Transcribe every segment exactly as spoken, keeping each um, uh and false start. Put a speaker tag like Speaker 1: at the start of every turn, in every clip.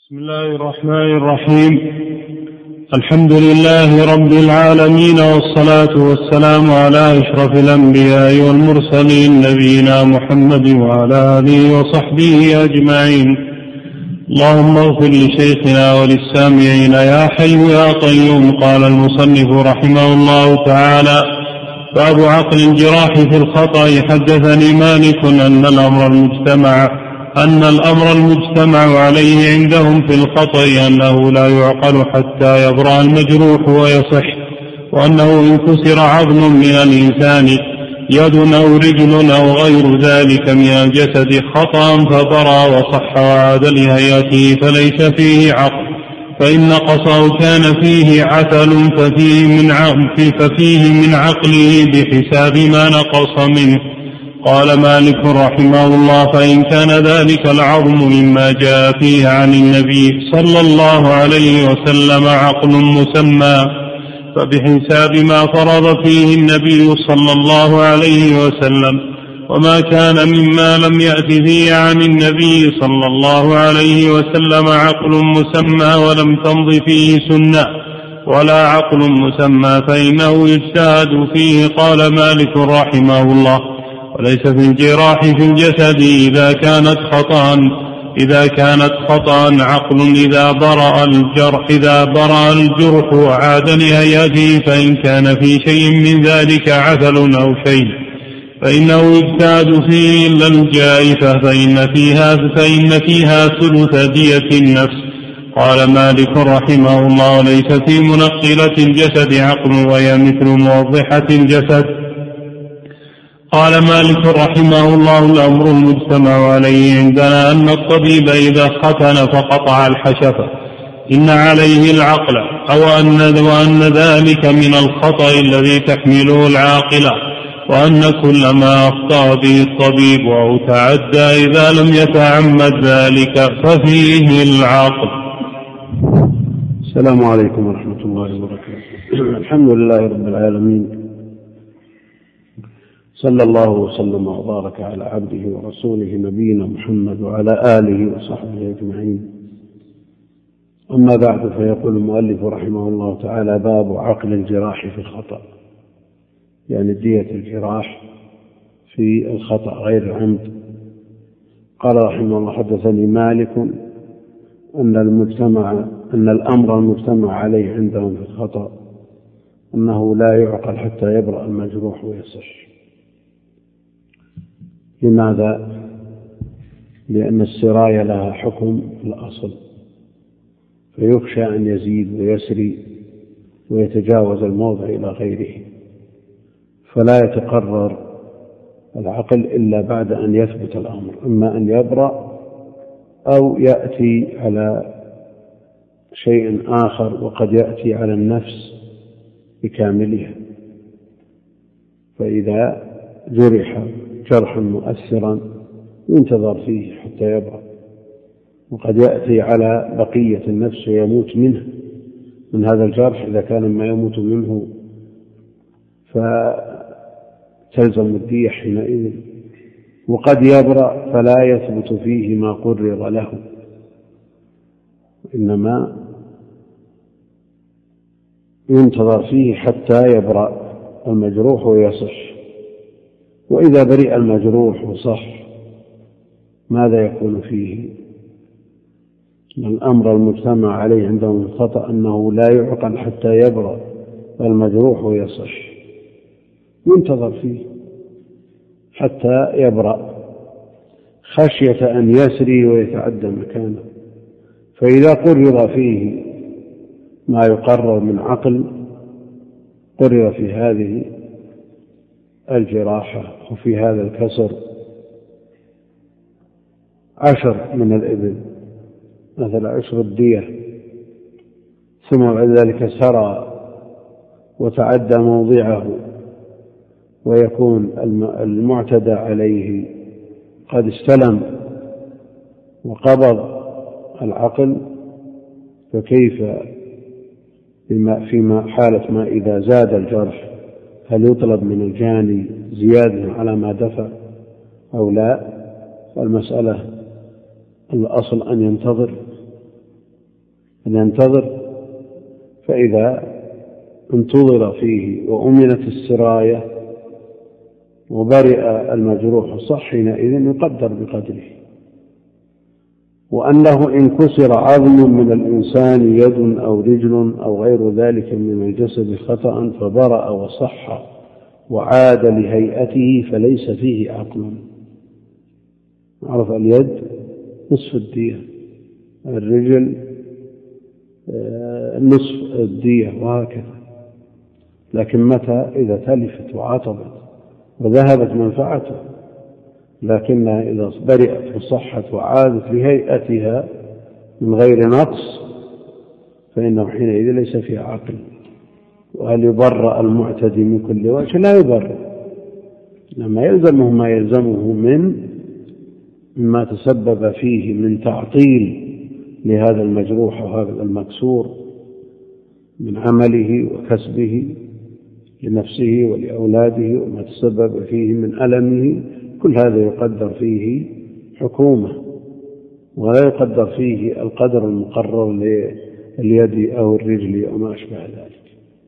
Speaker 1: بسم الله الرحمن الرحيم. الحمد لله رب العالمين، والصلاة والسلام على أشرف الأنبياء والمرسلين نبينا محمد وعلى آله وصحبه أجمعين. اللهم اغفر لشيخنا وللسامعين يا حي يا قيوم. قال المصنف رحمه الله تعالى: باب عقل الجراح في الخطأ. حدثني مالك أن الأمر المجتمع أن الأمر المجتمع عليه عندهم في الخطأ أنه لا يعقل حتى يبرأ المجروح ويصح، وأنه إن كسر عظم من الإنسان يد أو رجل أو غير ذلك من الجسد خطأ فبرأ وصح وعاد لهيئته فليس فيه عقل، فإن نقصه كان فيه عثل ففيه من ففيه من عقله بحساب ما نقص منه. قال مالك رحمه الله: فإن كان ذلك العظم مما جاء فيه عن النبي صلى الله عليه وسلم عقل مسمى فبحساب ما فرض فيه النبي صلى الله عليه وسلم، وما كان مما لم يأت فيه عن النبي صلى الله عليه وسلم عقل مسمى ولم تمض فيه سنة ولا عقل مسمى فإنه يجتهد فيه. قال مالك رحمه الله: وليس في الجراح في الجسد إذا كانت خطأ إذا كانت خطأ عقل إذا برأ الجرح إذا برأ الجرح وعاد لهيئته، فإن كان في شيء من ذلك عثل أو شيء فإنه يجتهد فيه إلا الجائفة فإن فيها فإن فيها ثلث دية النفس. قال مالك رحمه الله: ليس في منقلة الجسد عقل وهي مثل موضحة الجسد. قال مالك رحمه الله: الأمر المجتمع عليه عندنا أن الطبيب إذا ختن فقطع الحشفة إن عليه العقل، أو أن, وأن ذلك من الخطأ الذي تحمله العاقلة، وأن كل ما أخطأ به الطبيب أو تعدى إذا لم يتعمد ذلك ففيه العقل.
Speaker 2: السلام عليكم ورحمة الله وبركاته. الحمد لله رب العالمين، صلى الله وسلم وبارك على عبده ورسوله نبينا محمد وعلى آله وصحبه أجمعين. أما بعد، فيقول المؤلف رحمه الله تعالى: باب عقل الجراح في الخطأ، يعني دية الجراح في الخطأ غير العمد. قال رحمه الله: حدثني مالك أن المجتمع أن الأمر المجتمع عليه عندهم في الخطأ أنه لا يعقل حتى يبرأ المجروح ويصح. لماذا؟ لأن السراية لها حكم في الأصل، فيخشى أن يزيد ويسري ويتجاوز الموضع إلى غيره، فلا يتقرر العقل إلا بعد أن يثبت الأمر، إما أن يبرأ أو يأتي على شيء آخر، وقد يأتي على النفس بكاملها. فإذا جرح جرحا مؤثرا ينتظر فيه حتى يبرأ، وقد يأتي على بقية النفس ويموت منه من هذا الجرح إذا كان ما يموت منه، فتلزم الدية حينئذ. وقد يبرأ فلا يثبت فيه ما قرر له، إنما ينتظر فيه حتى يبرأ المجروح ويصح. وإذا برئ المجروح وصح ماذا يكون فيه؟ الأمر المجتمع عليه عندهم الخطأ أنه لا يعقل حتى يبرأ المجروح ويصح، ينتظر فيه حتى يبرأ خشية أن يسري ويتعدى مكانه. فإذا قرر فيه ما يقرر من عقل قرر في هذه الجراحة وفي هذا الكسر عشر من الإبل، مثل عشر الدية، ثم بعد ذلك سرى وتعدى موضعه ويكون المعتدى عليه قد استلم وقبض العقل، فكيف بما فيما حالة ما إذا زاد الجرح؟ هل يطلب من الجاني زيادة على ما دفع أو لا؟ والمسألة الأصل أن ينتظر ينتظر، فإذا انتظر فيه وأمنت السراية وبرئ المجروح صح حينئذ يقدر بقدره. وأنه إن كسر عظم من الإنسان يد أو رجل أو غير ذلك من الجسد خطأ فبرأ وصح وعاد لهيئته فليس فيه عقل. عرف اليد نصف الدية، الرجل نصف الدية وهكذا. لكن متى إذا تلفت وعطبت وذهبت منفعته، لكنها إذا برئت وصحت وعادت لهيئتها من غير نقص فإنه حينئذ ليس فيها عقل. وهل يبرأ المعتدي من كل وجه؟ لا يبرأ، لما يلزمه ما يلزمه من مما تسبب فيه من تعطيل لهذا المجروح وهذا المكسور من عمله وكسبه لنفسه ولأولاده وما تسبب فيه من ألمه، كل هذا يقدر فيه حكومة، ولا يقدر فيه القدر المقرر لليد أو الرجل أو ما أشبه ذلك.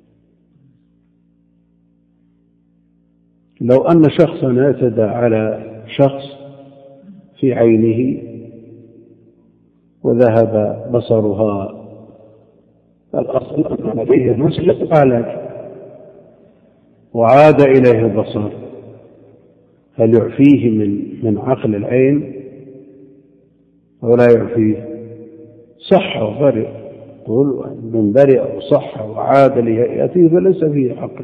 Speaker 2: لو أن شخصا اعتدى على شخص في عينه وذهب بصرها، الأصل أن عليه المسلم عالج وعاد إليه البصر، هل يعفيه من من عقل العين أو لا يعفيه؟ صح وبرئ، قل من برئ وصح وعاد لهيئته فليس فيه عقل.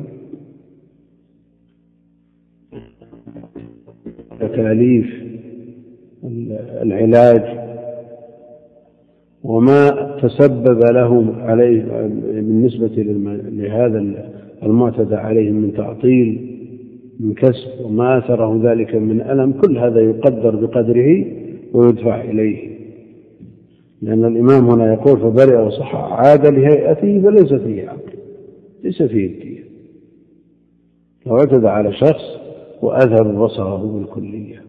Speaker 2: تكاليف العلاج وما تسبب له عليه بالنسبة لهذا المعتدى عليه من تعطيل من كسب وما أثره ذلك من ألم، كل هذا يقدر بقدره ويدفع إليه. لأن الإمام هنا يقول فبرئ وصح عاد لهيئته فليس فيه عقل، ليس فيه الدية. لو اعتدى على شخص وأذهب بصره بالكلية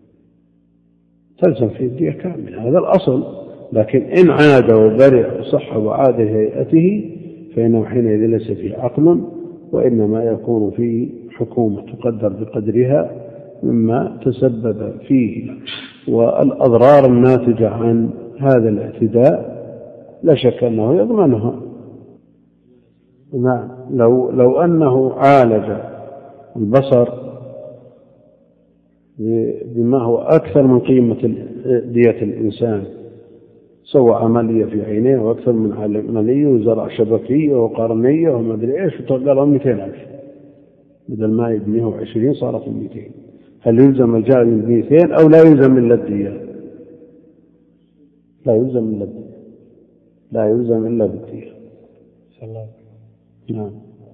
Speaker 2: تلزم فيه الدية كاملة، هذا الأصل. لكن إن عاد وبرئ وصح وعاد لهيئته فإنه حينئذ ليس فيه عقل، وإنما يكون فيه حكومة تقدر بقدرها مما تسبب فيه. والأضرار الناتجة عن هذا الاعتداء لا شك أنه يضمنها. نعم، لو, لو أنه عالج البصر بما هو أكثر من قيمة دية الإنسان، سوى عملية في عينيه وأكثر من عملية وزرع شبكية وقرنية وما أدري إيش وتقلها مئتين ألف، بدل ما يبنيه عشرين صارت مئتين، هل يلزم الجاني مئتين أو لا يلزم إلا الدية؟ لا يلزم إلا الدية، لا يلزم إلا بالدية. نعم.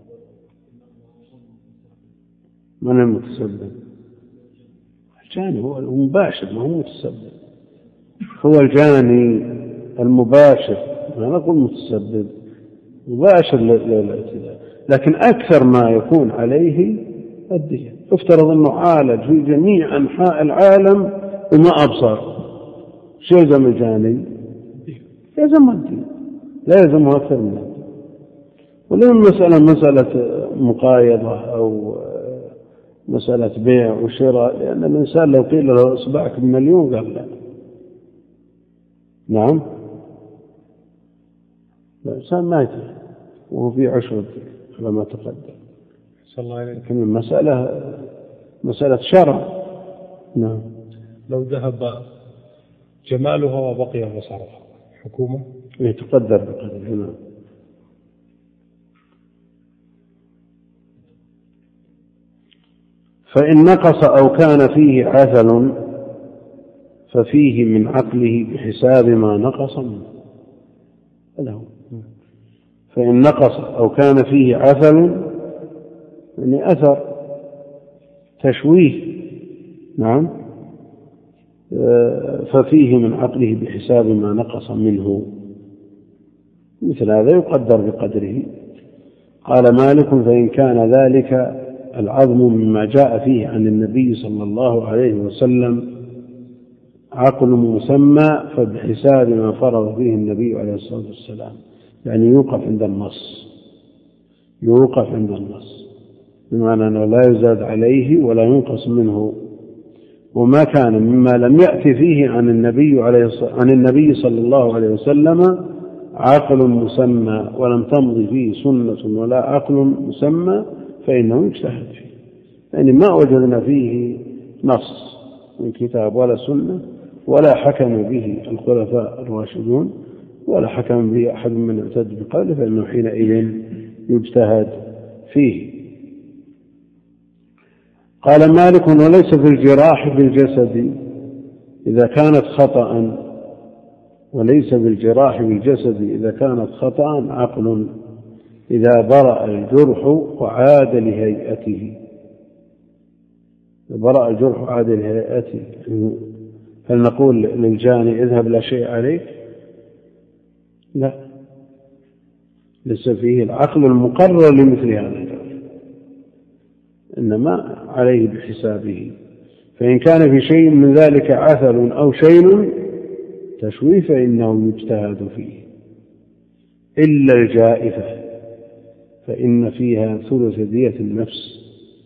Speaker 2: من المتسبب؟ الجاني هو المباشر، ما هو متسبب، هو الجاني المباشر، ما نقول متسبب، مباشر للاعتداء. لكن أكثر ما يكون عليه الدية. افترض أنه عالج في جميع أنحاء العالم وما أبصر، شو يلزم الجاني؟ يلزم الدية، لا يلزمه أكثر من الدية. ولما مسألة مسألة مقايضة أو مسألة بيع وشراء، لأن الإنسان لو قيل له إصبعك بمليون قال لا. نعم، الإنسان ما يدري وهو في عشر على ما تقدم. لكن المسألة مسألة شرع. نعم.
Speaker 1: لو ذهب جمالها وبقي بصرها حكومة
Speaker 2: يتقدر بقدر. نعم. فإن نقص أو كان فيه عثل ففيه من عقله بحساب ما نقص منه. هذا هو. فإن نقص أو كان فيه عثل يعني أثر تشويه، نعم، ففيه من عقله بحساب ما نقص منه، مثل هذا يقدر بقدره. قال مالك فإن كان ذلك العظم مما جاء فيه عن النبي صلى الله عليه وسلم عقل مسمى فبحساب ما فرض فيه النبي عليه الصلاة والسلام، يعني يوقف عند النص، يوقف عند النص، بمعنى أنه لا يزاد عليه ولا ينقص منه. وما كان مما لم يأتي فيه عن النبي عليه عن النبي صلى الله عليه وسلم عقل مسمى ولم تمض فيه سنة ولا عقل مسمى فإنه يجتهد فيه، يعني ما وجدنا فيه نص من كتاب ولا سنة ولا حكم به الخلفاء الراشدون ولا حكم به أحد من اعتد بقوله، فإنه حينئذ يجتهد فيه. قال مالك: وليس في الجراح بالجسد إذا كانت خطأ وليس بالجراح بالجسد إذا كانت خطأ عقل إذا برأ الجرح وعاد لهيئته. برأ الجرح وعاد لهيئته، هل نقول للجاني اذهب لا شيء عليك؟ لا، ليس فيه العقل المقرر لمثل هذا الجرح، إنما عليه بحسابه. فإن كان في شيء من ذلك عثل أو شيء تشويه فإنه يجتهد فيه، إلا الجائفة فإن فيها ثلث دية النفس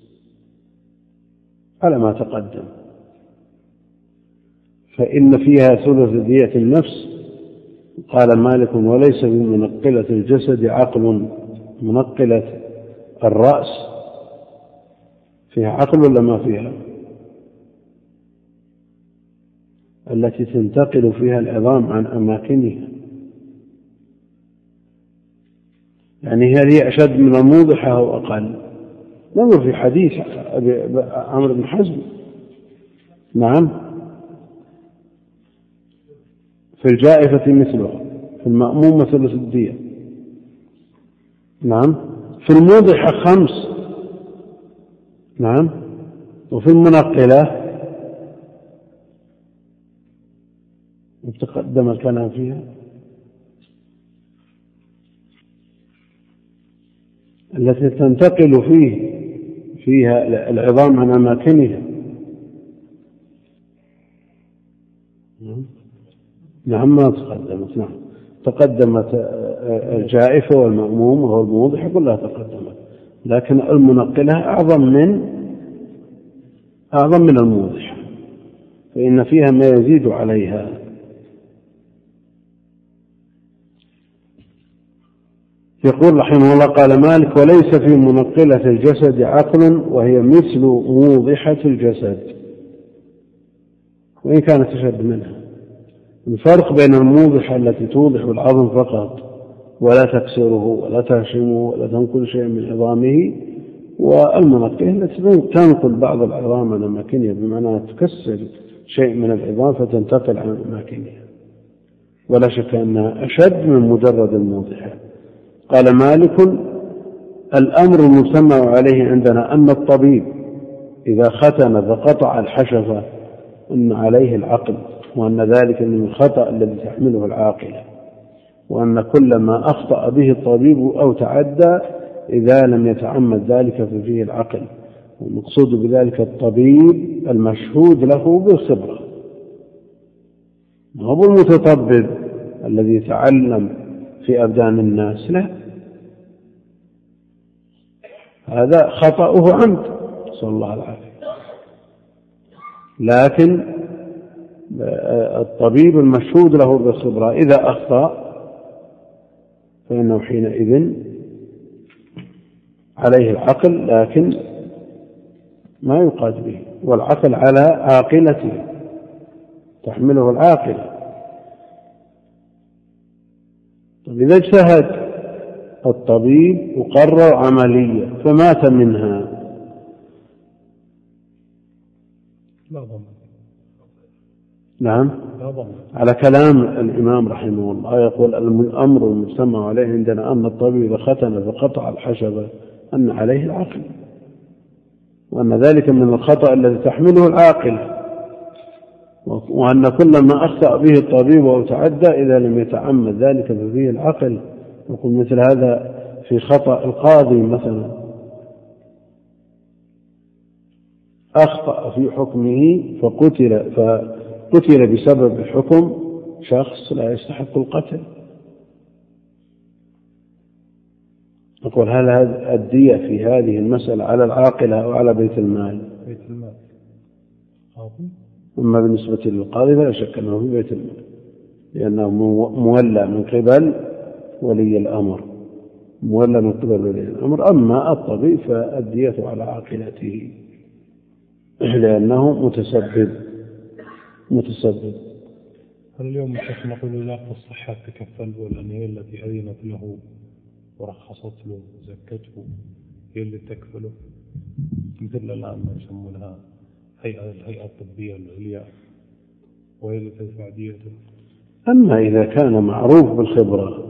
Speaker 2: على ما تقدم، فإن فيها ثلث دية النفس. قال مالك: وليس بمنقلة الجسد عقل. منقلة الرأس فيها عقل ولا ما فيها؟ التي تنتقل فيها العظام عن أماكنها، يعني هذه أشد من الموضحة أو أقل؟ نظر في حديث عمرو بن حزم. نعم، في الجائفة مثله، في المأمومة ثلث الدية. نعم، في الموضحة خمس. نعم، وفي المنقلة تقدم الكلام فيها، التي تنتقل فيه فيها العظام عن أماكنها. نعم، ما تقدمت. نعم، تقدمت الجائفة والمأمومة والموضحة كلها تقدمت، لكن المنقلة أعظم من أعظم من الموضحة، فإن فيها ما يزيد عليها. يقول رحمه الله: قال مالك: وليس في منقلة الجسد عقل وهي مثل موضحة الجسد، وإن كانت أشد منها. الفرق بين الموضحة التي توضح العظم فقط ولا تكسره ولا تهشمه ولا تنقل شيء من عظامه، والمنقلة التي تنقل بعض العظام عن أماكنها، بمعنى تكسر شيء من العظام فتنتقل عن أماكنها، ولا شك أنها أشد من مجرد الموضحة. قال مالك: الأمر المجتمع عليه عندنا أن الطبيب إذا ختن فقطع الحشفة أن عليه العقل، وأن ذلك من الخطأ الذي تحمله العاقلة، وأن كل ما أخطأ به الطبيب أو تعدى إذا لم يتعمد ذلك ففيه العقل، والمقصود بذلك الطبيب المشهود له بالخبرة، ما هو المتطبب الذي تعلم في أبدان الناس، لا، هذا خطأه عمد، صلى الله العافية. لكن الطبيب المشهود له بالخبرة إذا أخطأ فإنه حينئذ عليه العقل، لكن ما يقاد به، والعقل على عاقلته تحمله العاقلة. طيب، إذا اجتهد الطبيب وقرر عملية فمات منها، نعم، على كلام الإمام رحمه الله يقول: الأمر المجتمع عليه عندنا أن الطبيب إذا ختن فقطع الحشبة أن عليه العقل، وأن ذلك من الخطأ الذي تحمله العاقل، وأن كل ما أخطأ به الطبيب أو تعدى إذا لم يتعمد ذلك ففيه العقل. يقول مثل هذا في خطأ القاضي مثلا، أخطأ في حكمه فقتل قتل بسبب حكم شخص لا يستحق القتل. أقول هل الدية في هذه المسألة على العاقلة أو على بيت المال؟
Speaker 1: بيت المال.
Speaker 2: أما بالنسبة للقاضي فلا شك أنه في بيت المال، لأنه مولى من قبل ولي الأمر، مولى من قبل ولي الأمر. أما الطبيب فالدية على عاقلته لأنه متسبب متسبب
Speaker 1: هل اليوم الشيخ نقول لا الصحة تكفل، والأن هي التي أذنت له ورخصت له وزكته هي اللي تكفله، مثل الآن ما يسمونها هيئة الهيئة الطبية العليا وهي اللي تدفع ديته؟
Speaker 2: أما إذا كان معروف بالخبرة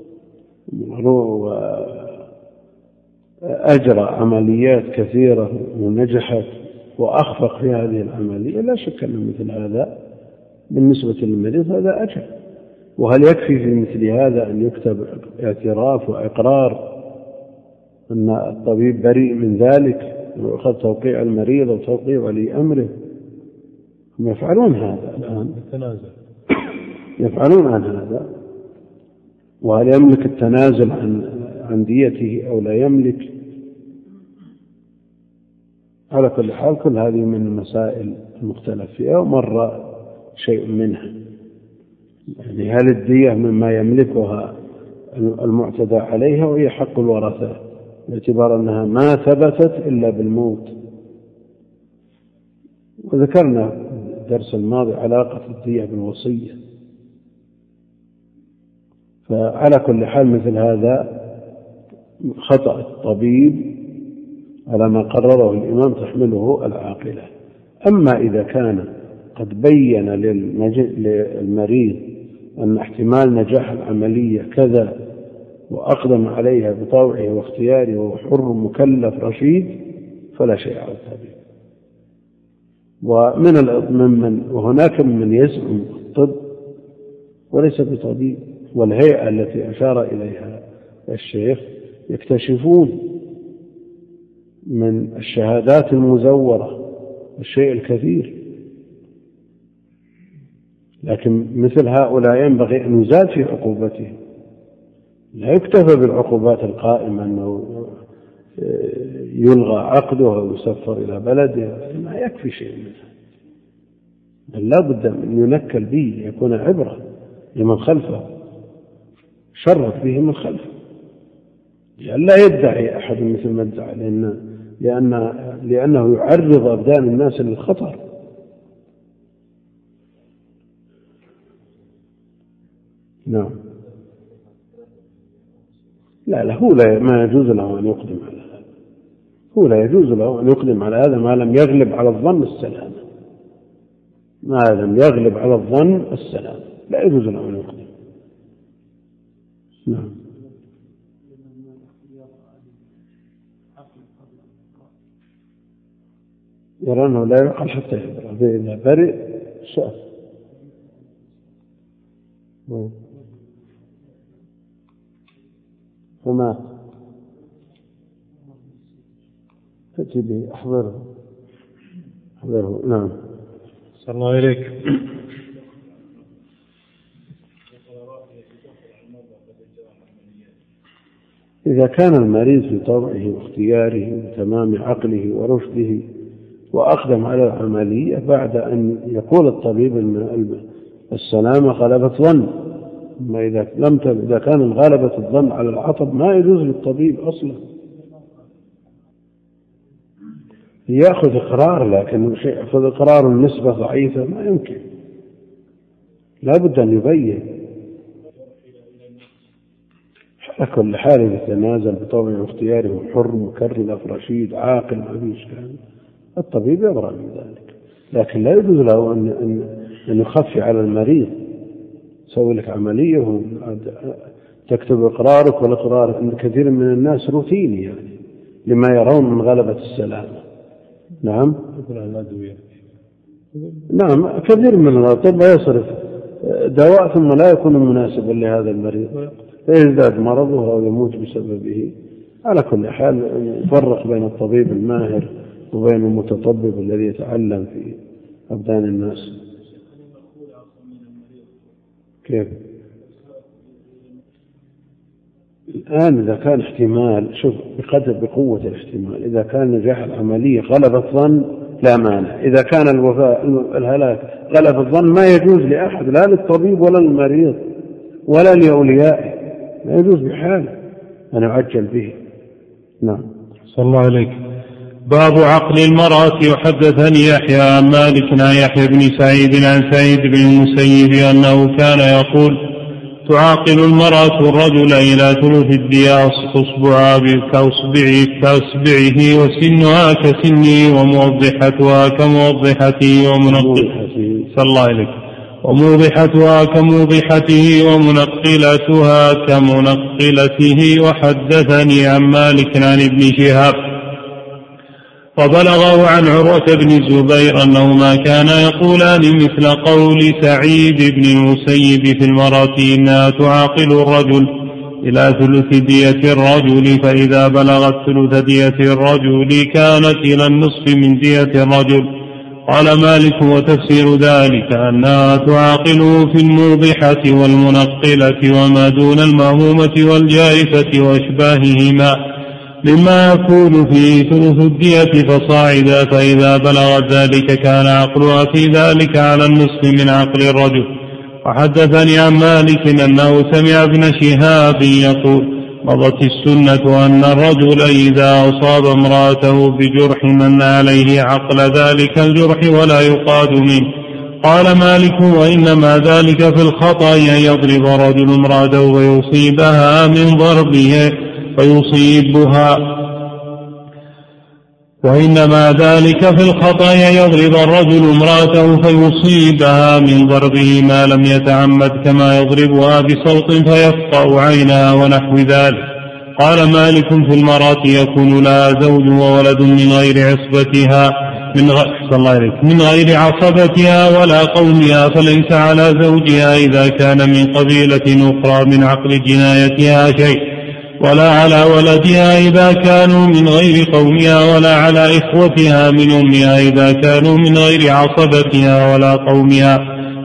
Speaker 2: وأجرى عمليات كثيرة ونجحت وأخفق في هذه العملية، لا شك أن مثل هذا بالنسبة للمريض هذا أجر. وهل يكفي في مثل هذا أن يكتب اعتراف وإقرار أن الطبيب بريء من ذلك ويأخذ توقيع المريض أو توقيع ولي أمره؟ هم يفعلون هذا الآن، يفعلون عن هذا. وهل يملك التنازل عن عن ديته أو لا يملك؟ على كل حال كل هذه من المسائل المختلف فيها ومر شيء منها. يعني هل الدية مما يملكها المعتدى عليها وهي حق الورثة باعتبار أنها ما ثبتت إلا بالموت. وذكرنا الدرس الماضي علاقة الدية بالوصية. فعلى كل حال مثل هذا خطأ الطبيب على ما قرره الإمام تحمله العاقلة. أما إذا كان قد بين للمريض أن احتمال نجاح العملية كذا وأقدم عليها بطوعه واختياره وهو حر مكلف رشيد فلا شيء على الطبيب. ومن من وهناك من يزعم الطب وليس بطبيب، والهيئة التي أشار إليها الشيخ يكتشفون من الشهادات المزورة الشيء الكثير. لكن مثل هؤلاء ينبغي أن يزاد في عقوبتهم، لا يكتفى بالعقوبات القائمة أنه يلغى عقده أو يسفر إلى بلده، ما يكفي شيء منها، لا بد أن ينكل به ليكون عبرة لمن خلفه، شرف به من خلفه، لا يدعي أحد مثل ما ادعى، لأن لأن لأنه يعرض أبدان الناس للخطر. نعم. لا لا هو لا ما يجوز له أن يقدم على هذا، هو لا يجوز له أن يقدم على هذا ما لم يغلب على الظن السلام، ما لم يغلب على الظن السلام لا يجوز له أن يقدم. نعم. يرى أنه لا يعقل حتى يبرأ، فإذا برئ شاف. فما تأتي به أحضره أحضره. نعم.
Speaker 1: صلى الله عليك.
Speaker 2: إذا كان المريض في طبعه واختياره وتمام عقله ورشده وأقدم على العملية بعد أن يقول الطبيب أن السلامة غلبة ظن، ما إذا لم إذا كان غلبة الظن على العطب ما يجوز للطبيب أصلا يأخذ إقرار، لكن يأخذ إقرار النسبة ضعيفة ما يمكن، لا بد أن يبين. على كل حال يتنازل بطبعه واختياره حر مكرر رشيد عاقل ما فيه إشكال، الطبيب يبرأ من ذلك، لكن لا يجوز له أن أن يخفي على المريض، سوي لك عملية تكتب إقرارك والإقرار عند كثير من الناس روتيني يعني لما يرون من غلبة السلامة. نعم. نعم كثير من الأطباء يصرف دواء ثم لا يكون مناسبا لهذا المريض فيزداد مرضه أو يموت بسببه. على كل حال يفرق بين الطبيب الماهر وبين المتطبب الذي يتعلم في أبدان الناس. كيف؟ الآن إذا كان احتمال، شوف بقدر بقوة الاحتمال، إذا كان نجاح العملية غلب الظن لا مانع، إذا كان الوفاء الهلاك غلب الظن ما يجوز لأحد، لا للطبيب ولا للمريض ولا لأوليائه، ما يجوز بحال أن يعجل به. نعم.
Speaker 1: صلى الله عليك. باب عقل المرأة. يحدثني يحيى عن مالك عن يحيى بن سعيد عن سعيد بن المسيب أنه كان يقول: تعاقل المرأة الرجل إلى ثلث الدية أصبعها كأصبعه كأصبعه وسنها كسنه وموضحتها كموضحته ومنقلته صلى الله عليه وموضحتها كموضحته ومنقلتها كمنقلته. وحدثني عن مالك عن ابن شهاب وبلغه عن عروة بن الزبير أنهما كانا يقولان مثل قول سعيد بن المسيب في المرأة إنها تعاقل الرجل إلى ثلث دية الرجل، فإذا بلغت ثلث دية الرجل كانت إلى النصف من دية الرجل. قال مالك: وتفسير ذلك أنها تعاقله في الموضحة والمنقلة وما دون المهمومة والجائفة وأشباههما مما يكون فيه ثلث الدية فصاعدا، فإذا بلغت ذلك كان عقلها في ذلك على النصف من عقل الرجل. وحدثني عن مالك أنه سمع ابن شهاب يقول: مضت السنة أن الرجل إذا أصاب امرأته بجرح من عليه عقل ذلك الجرح ولا يقاد منه. قال مالك: وإنما ذلك في الخطأ أن يضرب رجل امرأته فيصيبها من ضربه فيصيبها وإنما ذلك في الخطأ يضرب الرجل امرأته فيصيبها من ضربه ما لم يتعمد، كما يضربها بصوت فيفقأ عينها ونحو ذلك. قال مالك: في المرأة يكون لها زوج وولد من غير عصبتها من غير, من غير عصبتها ولا قومها، فليس على زوجها إذا كان من قبيلة أخرى من عقل جنايتها شيء، ولا على ولدها إذا كانوا من غير قومها، ولا على إخوتها من أمها إذا كانوا من غير عصبتها ولا قومها،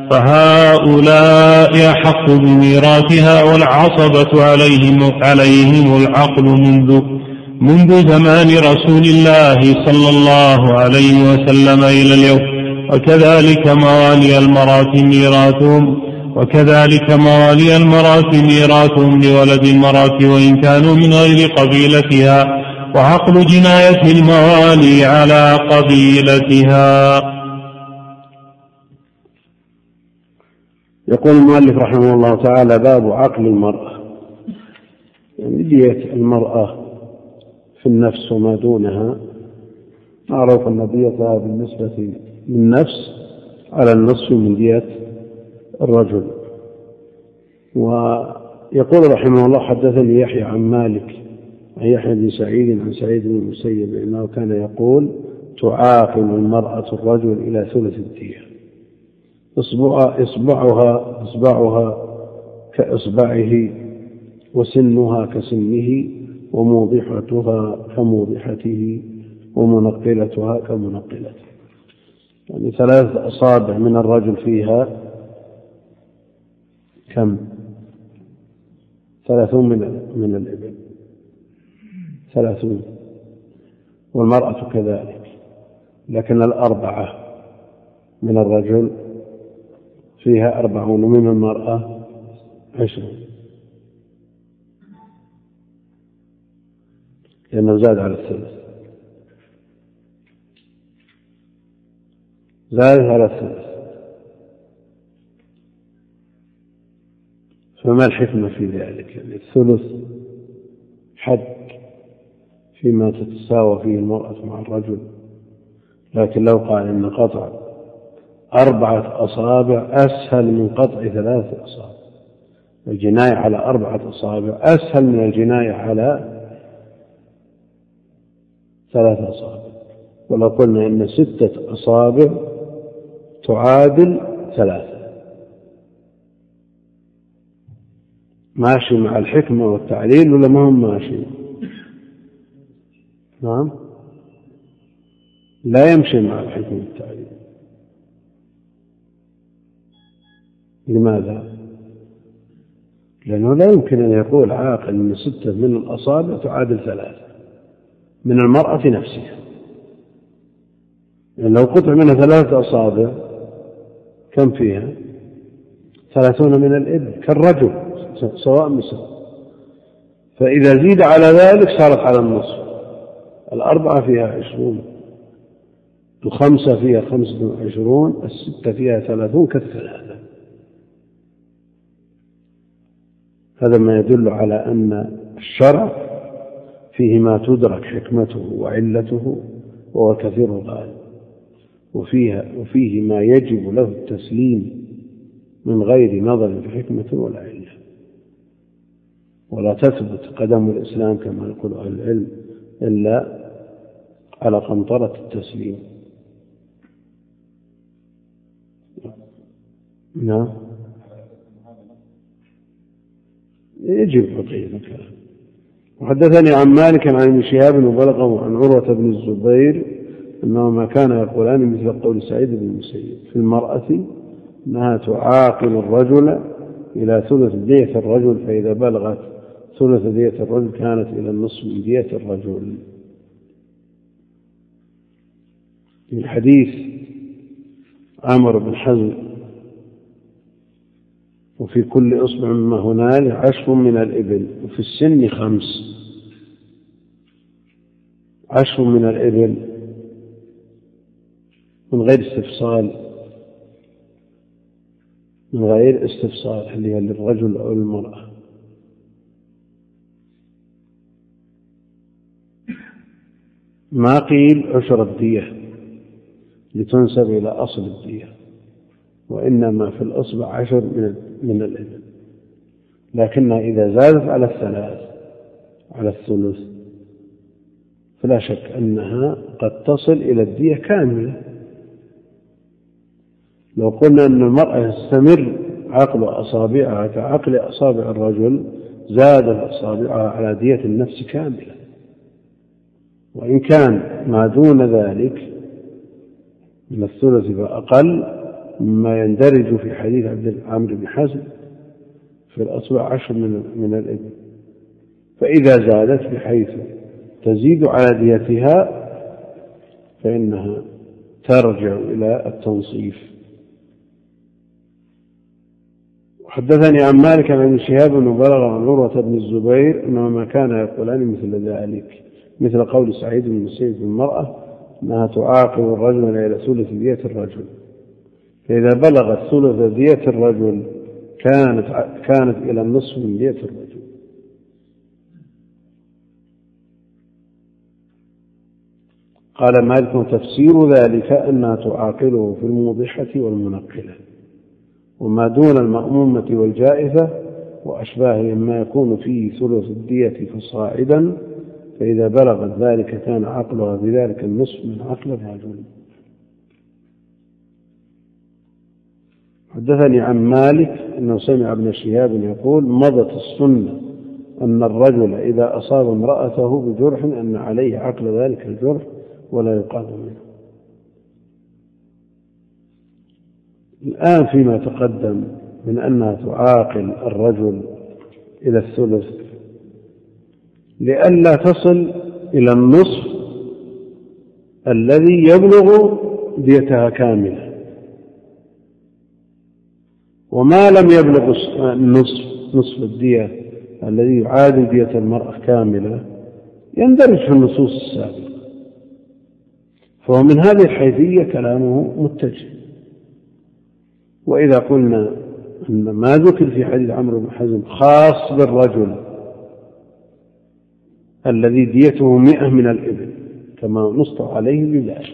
Speaker 1: فهؤلاء أحق بميراثها، والعصبة عليهم, عليهم العقل منذ منذ زمان رسول الله صلى الله عليه وسلم إلى اليوم. وكذلك موالي المرأة ميراثهم وكذلك موالي المرأة ميراثهم لولد المرأة وإن كانوا من غير قبيلتها، وعقل جناية الموالي على قبيلتها.
Speaker 2: يقول المؤلف رحمه الله تعالى: باب عقل المرأة، يعني دية المرأة في النفس وما دونها. معروف أن ديتها بالنسبة للنفس على النصف من دية الرجل. ويقول رحمه الله: حدثني يحيى عن مالك عن يحيى بن سعيد عن سعيد بن المسيب أنه كان يقول: تعاقل المرأة الرجل إلى ثلث الدية، إصبعها إصبعها إصبعها كإصبعه وسنها كسنه وموضحتها كموضحته ومنقلتها كمنقلته. يعني ثلاث أصابع من الرجل فيها كم؟ ثلاثون من من الإبل، ثلاثون، والمرأة كذلك، لكن الأربعة من الرجل فيها أربعون، ومن المرأة عشرون، لأنه زاد على الثلث، زاد على الثلث. فما الحكمة في ذلك؟ يعني الثلث حد فيما تتساوى فيه المرأة مع الرجل، لكن لو قال إن قطع أربعة أصابع أسهل من قطع ثلاثة أصابع، الجناية على أربعة أصابع أسهل من الجناية على ثلاثة أصابع. ولو قلنا إن ستة أصابع تعادل ثلاثة، ماشي مع الحكمة والتعليل ولا ما هم ماشي؟ نعم، لا يمشي مع الحكمة والتعليل. لماذا؟ لأنه لا يمكن أن يقول عاقل أن ستة من الأصابع تعادل ثلاثة من المرأة نفسها، يعني لو قطع منها ثلاثة أصابع كم فيها؟ ثلاثون من الإبل كالرجل سواء مساء. فإذا زيد على ذلك صارت على النصف. الأربعة فيها عشرون، الخمسة فيها خمسة وعشرون، الستة فيها ثلاثون كالثلاثة. هذا ما يدل على أن الشرع فيه ما تدرك حكمته وعلته وهو كثير الغالب، وفيها وفيه ما يجب له التسليم من غير نظر في حكمة ولا علة، ولا تثبت قدم الإسلام كما يقول أهل العلم إلا على قنطرة التسليم. نعم يجب حقيقة الكلام. وحدثني عن مالك عن ابن شهاب وبلغه عن عروة بن الزبير أنه ما كان يقولان مثل قول سعيد بن المسيب في المرأة أنها تعاقل الرجل إلى ثلث دية الرجل، فإذا بلغت ثلث دية الرجل كانت إلى النصف من دية الرجل. من حديث عمرو بن حزم وفي كل إصبع مما هنالك عشر من الإبل، وفي السن خمس، عشر من الإبل من غير استفصال، من غير استفصال هل هي للرجل أو المرأة. ما قيل عشر الدية لتنسب إلى أصل الدية، وإنما في الأصبع عشر من الإبل، لكنها إذا زادت على الثلاث على الثلث فلا شك أنها قد تصل إلى الدية كاملة. لو قلنا أن المرأة يستمر عقل أصابعها كعقل أصابع الرجل زادت أصابعها على دية النفس كاملة، وإن كان ما دون ذلك من الثلث فأقل مما يندرج في حديث عبد عمرو بن حزم في الأصبع عشر من, من الإبل. فإذا زادت بحيث تزيد على ديتها فإنها ترجع إلى التنصيف. حدثني عن مالك عن ابن شهاب وبلغ عن عروة بن الزبير أنه ما كان يقولان مثل ذلك مثل قول سعيد بن المسيب في المرأة أنها تعاقب الرجل إلى ثلث دية الرجل، فإذا بلغت ثلث دية الرجل كانت كانت إلى النصف من دية الرجل. قال مالك تفسير ذلك أنها تعاقله في الموضحة والمنقلة وما دون المأمومة والجائفة وأشباه مما يكون فيه ثلث الدية فصاعدا، فإذا بلغت ذلك كان عقلها بذلك النصف من عقل الرجل. حدثني عن مالك أنه سمع ابن شهاب يقول مضت السنة أن الرجل إذا أصاب امرأته بجرح أن عليه عقل ذلك الجرح ولا يقال منه. الآن فيما تقدم من أنها تعاقل الرجل إلى الثلث لئلا تصل إلى النصف الذي يبلغ ديتها كاملة، وما لم يبلغ النصف نصف الدية الذي يعادل دية المرأة كاملة يندرج في النصوص السابقة. فهو من هذه الحيثية كلامه متجه. وإذا قلنا أن ما ذكر في حديث عمرو بن حزم خاص بالرجل الذي ديته مئة من الإبل كما نص عليه بذلك،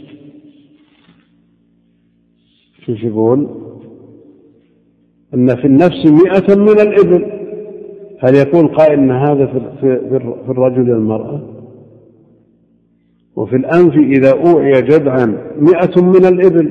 Speaker 2: شو يقول أن في النفس مئة من الإبل، هل يقول قائل أن هذا في الرجل المرأة؟ وفي الأنف إذا أوعي جدعا مئة من الإبل،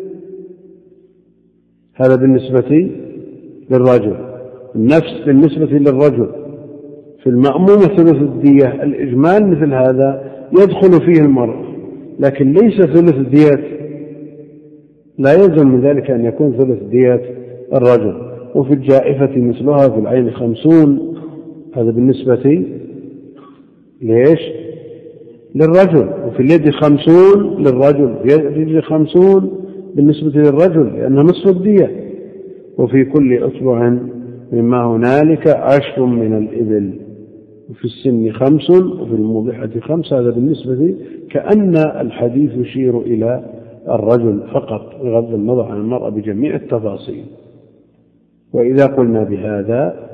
Speaker 2: هذا بالنسبة للرجل. النفس بالنسبة للرجل في المأمومة ثلث الدية، الإجمال مثل هذا يدخل فيه المرأة، لكن ليس ثلث الدية، لا يلزم من ذلك أن يكون ثلث دية الرجل. وفي الجائفة مثلها، في العين خمسون. هذا بالنسبة ليش؟ للرجل. وفي اليد خمسون للرجل، في اليد خمسون بالنسبة للرجل لأنها نصف الدية. وفي كل أصبع مما هنالك عشر من الإبل، وفي السن خمس، وفي الموضحة خمس. هذا بالنسبة كأن الحديث يشير إلى الرجل فقط بغض النظر عن المرأة بجميع التفاصيل. وإذا قلنا بهذا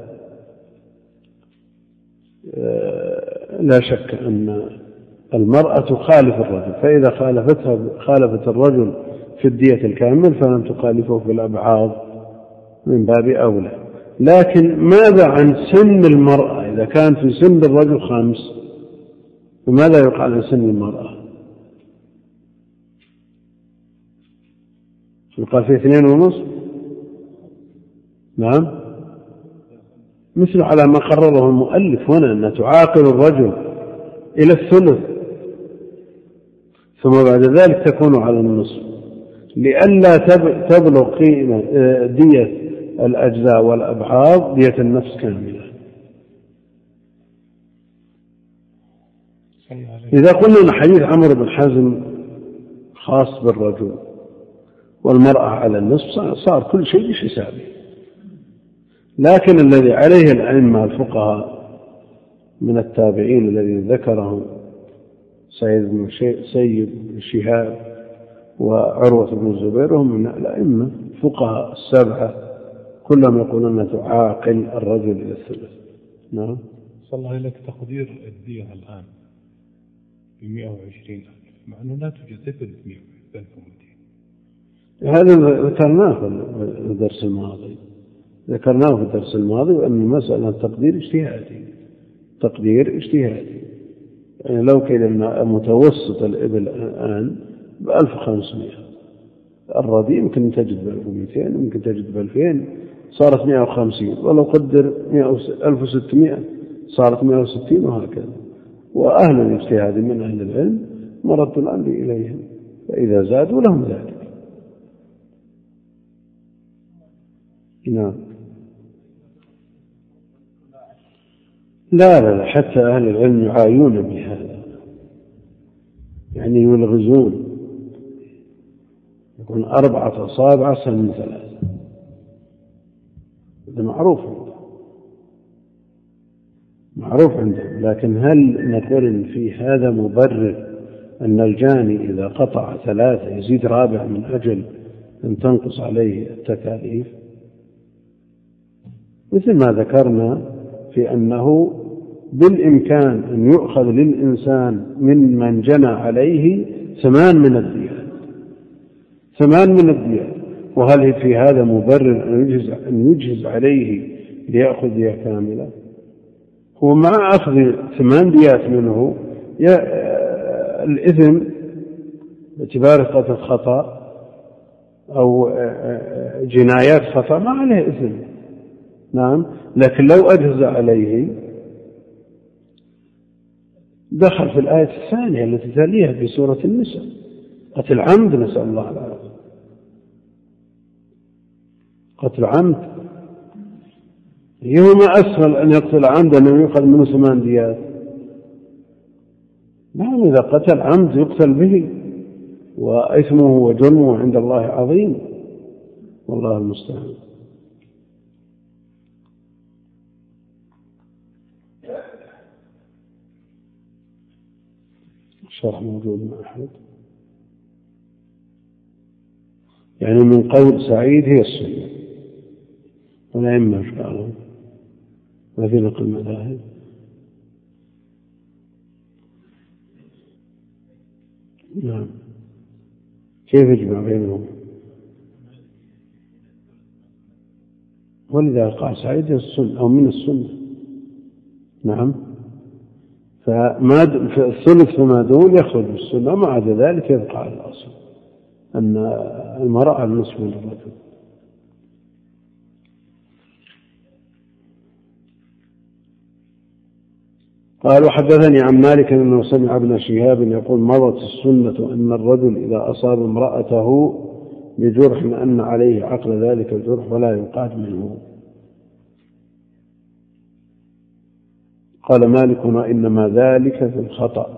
Speaker 2: لا شك أن المرأة تخالف الرجل، فإذا خالفتها خالفت الرجل في الدية الكامل فلم تخالفه في الأبعاض من باب أولى. لكن ماذا عن سن المرأة؟ إذا كان في سن الرجل خمس، وماذا يقال عن سن المرأة؟ يقال فيه اثنين ونصف. نعم، مثل على ما قرره المؤلف هنا أن تعاقل الرجل إلى الثلث، ثم بعد ذلك تكون على النصف، لئلا تبلغ قيمة دية الأجزاء والأبعاض دية النفس كاملة. إذا قلنا أن حديث عمرو بن حزم خاص بالرجل والمرأة على النصف صار كل شيء بحسابه. لكن الذي عليه الأئمة الفقهاء من التابعين الذي ذكرهم سيد بن سيد شهاب وعروة بن الزبير هم من الأئمة فقهاء السبعة كلهم يقولون أن تعاقل الرجل إلى الثلث. نعم.
Speaker 1: صلى الله عليك. تقدير الدية الآن بمئة وعشرين ألف، مع أنه لا توجد ثبت مئة ألف ومئتين.
Speaker 2: هذا ذكرناه في الدرس الماضي ذكرناه في الدرس الماضي وأن المسألة تقدير اجتهادي تقدير اجتهادي يعني لو كان متوسط الإبل الآن بألف وخمسمائة، الرديء يمكن تجد بألف ومئتين، يمكن تجد بألفين، صارت مئة وخمسين. ولو قدر ألف وستمائة صارت مئة وستين، وهكذا. وأهل الاجتهاد من أهل العلم مرد الأمر إليهم، فإذا زادوا لهم ذلك. نعم. لا لا لا، حتى أهل العلم يعايون بهذا، يعني يلغزون، يكون أربعة أصابع سن ثلاثة، هذا معروف معروف عندهم. لكن هل نقول إن في هذا مبرر أن الجاني إذا قطع ثلاثة يزيد رابع من أجل أن تنقص عليه التكاليف؟ مثل ما ذكرنا في أنه بالإمكان أن يؤخذ للإنسان من من جنى عليه ثمان من الديات ثمان من الديات وهل في هذا مبرر أن يجهز, أن يجهز عليه ليأخذ دية كاملة؟ هو مع أخذ ثمان ديات منه الإثم باعتبار قتل خطأ أو جنايات خطأ ما عليه إثم. نعم. لكن لو أجهز عليه دخل في الآية الثانية التي تليها في سورة النساء، قتل عمد، نسأل الله العافية. قتل عمد يوم أسهل أن يقتل عمد أنه يؤخذ منه ثمان ديات. نعم، إذا قتل عمد يقتل به وإثمه وجرمه عند الله عظيم، والله المستعان. الشرح موجود مع أحد، يعني من قول سعيد هي السنة، ولا إما قالوا ما في نقل مذاهب. نعم. كيف يجمع بينهم؟ ولذا قال سعيد هي السنة أو من السنة. نعم. فما في الثلث فما دون يخرج بالسنة، مع ذلك يبقى على الأصل أن المرأة على النصف من الرجل. قال وحدثني عن مالك أنه سمع ابن شهاب يقول مضت السنة أن الرجل إذا أصاب امرأته بجرح أن عليه عقل ذلك الجرح ولا ينقاد منه. قال مالك إنما ذلك في الخطأ،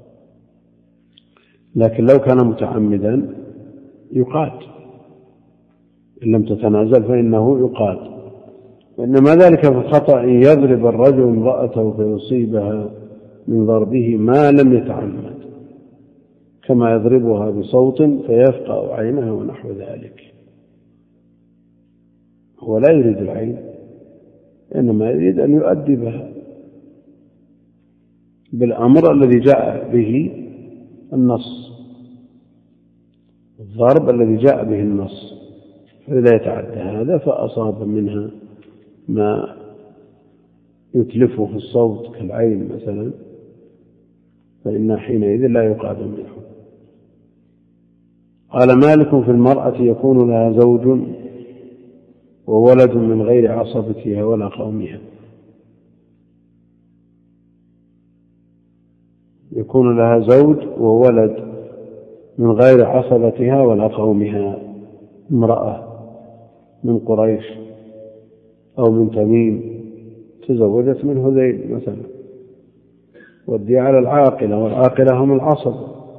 Speaker 2: لكن لو كان متعمدا يقاد، إن لم تتنازل فإنه يقاد. وإنما ذلك في الخطأ إن يضرب الرجل امرأته فيصيبها من ضربه ما لم يتعمد، كما يضربها بصوت فيفقع عينها ونحو ذلك. هو لا يريد العين، إنما يريد أن يؤدبها بالأمر الذي جاء به النص، الضرب الذي جاء به النص، فإذا يتعدى هذا فأصاب منها ما يتلفه في الصوت كالعين مثلا، فإن حينئذ لا يقعد منه. قال مالك في المرأة يكون لها زوج وولد من غير عصبتها ولا قومها. يكون لها زوج وولد من غير عصبتها ولا قومها، امرأة من قريش أو من تميم تزوجت من هذيل مثلا، ودي على العاقلة، والعاقلة هم العصب،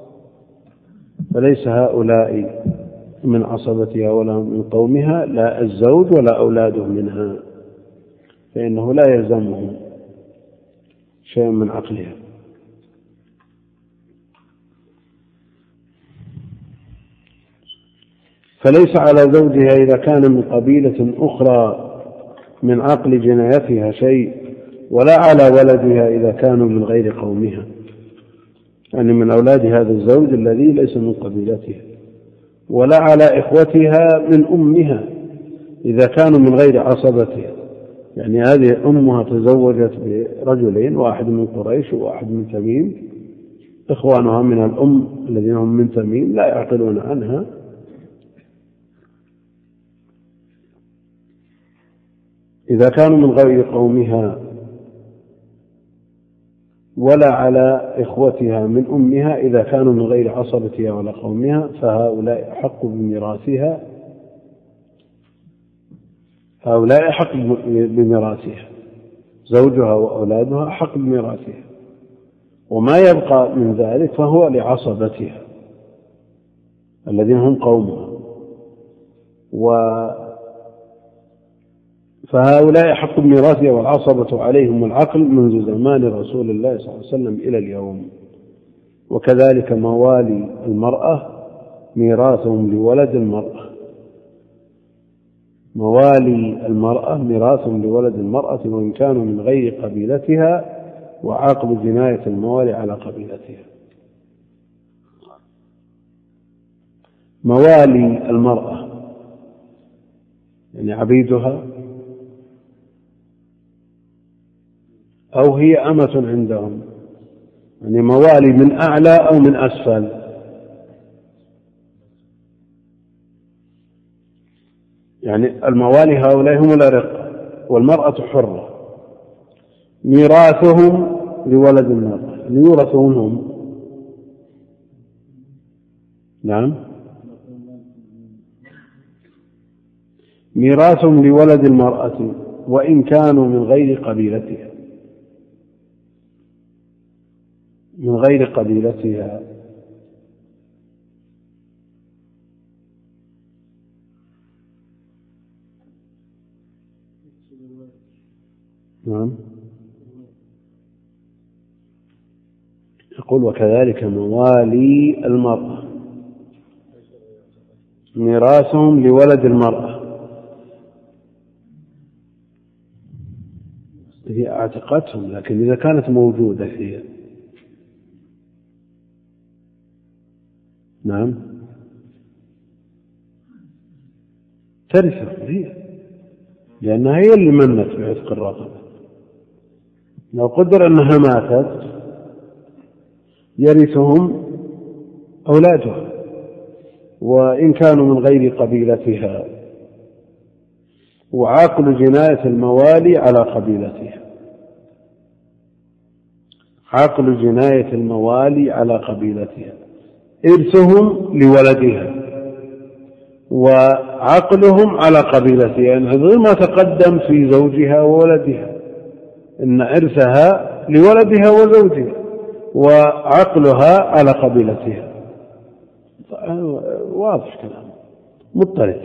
Speaker 2: فليس هؤلاء من عصبتها ولا من قومها، لا الزوج ولا أولاده منها، فإنه لا يلزمهم شيء من عقلها. فليس على زوجها إذا كان من قبيلة أخرى من عقل جنايتها شيء، ولا على ولدها إذا كانوا من غير قومها، يعني من أولاد هذا الزوج الذي ليس من قبيلتها، ولا على إخوتها من أمها إذا كانوا من غير عصبتها، يعني هذه أمها تزوجت برجلين، واحد من قريش وواحد من تميم، إخوانها من الأم الذين هم من تميم لا يعقلون عنها، إذا كانوا من غير قومها، ولا على إخوتها من أمها إذا كانوا من غير عصبتها ولا قومها، فهؤلاء أحق بميراثها، هؤلاء أحق بميراثها، زوجها وأولادها أحق بميراثها، وما يبقى من ذلك فهو لعصبتها الذين هم قومها، فهؤلاء حق بميراثها، والعصبة عليهم العقل منذ زمان رسول الله صلى الله عليه وسلم إلى اليوم. وكذلك موالي المرأة ميراثهم لولد المرأة، موالي المرأة ميراثهم لولد المرأة وإن كانوا من غير قبيلتها، وعاقب جناية الموالي على قبيلتها. موالي المرأة يعني عبيدها، أو هي أمة عندهم، يعني موالي من أعلى أو من أسفل. يعني الموالي هؤلاء هم الأرقة، والمرأة حرة، ميراثهم لولد المرأة، ليورثون هم. نعم، ميراثهم لولد المرأة وإن كانوا من غير قبيلتها، من غير قبيلتها. نعم، يقول وكذلك موالي المرأة ميراثهم لولد المرأة، هي اعتقتهم، لكن إذا كانت موجودة فيها. نعم، ترثه هي، لأنها هي اللي منت بعتق الرقبة. لو قدر أنها ماتت يرثهم أولادها وإن كانوا من غير قبيلتها، وعاقل جناية الموالي على قبيلتها، عاقل جناية الموالي على قبيلتها، إرثهم لولدها وعقلهم على قبيلتها، يعني غير ما تقدم في زوجها وولدها، إن إرثها لولدها وزوجها، وعقلها على قبيلتها. واضح كلام مضطرد.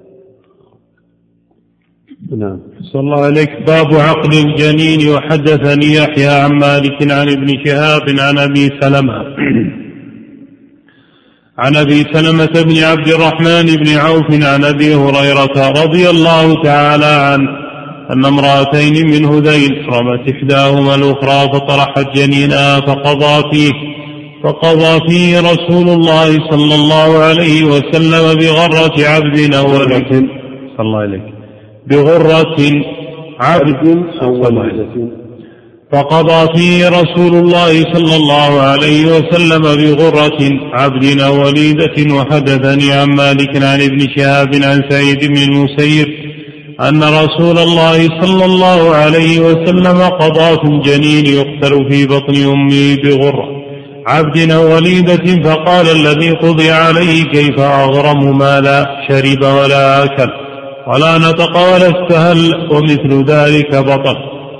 Speaker 1: نعم. صلى الله عليك. باب عقل الجنين. وحدثني يحيى عن مالك عن ابن شهاب عن أبي سلمة عن أبي سلمة بن عبد الرحمن بن عوف عن أبي هريرة رضي الله تعالى عنه أن امرأتين من هذيل رمت إحداهما الأخرى فطرحت جنينها فقضى فيه فقضى فيه رسول الله صلى الله عليه وسلم بغرة عبد أو ولد صلى الله عليه بغرة عبد أو ولد فقضى فيه رسول الله صلى الله عليه وسلم بغرة عبد أو وليدة. وحدثني عن مالك عن ابن شهاب عن سعيد بن المسيب أن رسول الله صلى الله عليه وسلم قضى في الجنين يقتل في بطن أمه بغرة عبد أو وليدة، فقال الذي قضي عليه كيف أغرم ما لا شرب ولا أكل ولا نطق ولا استهل ومثل ذلك بطل.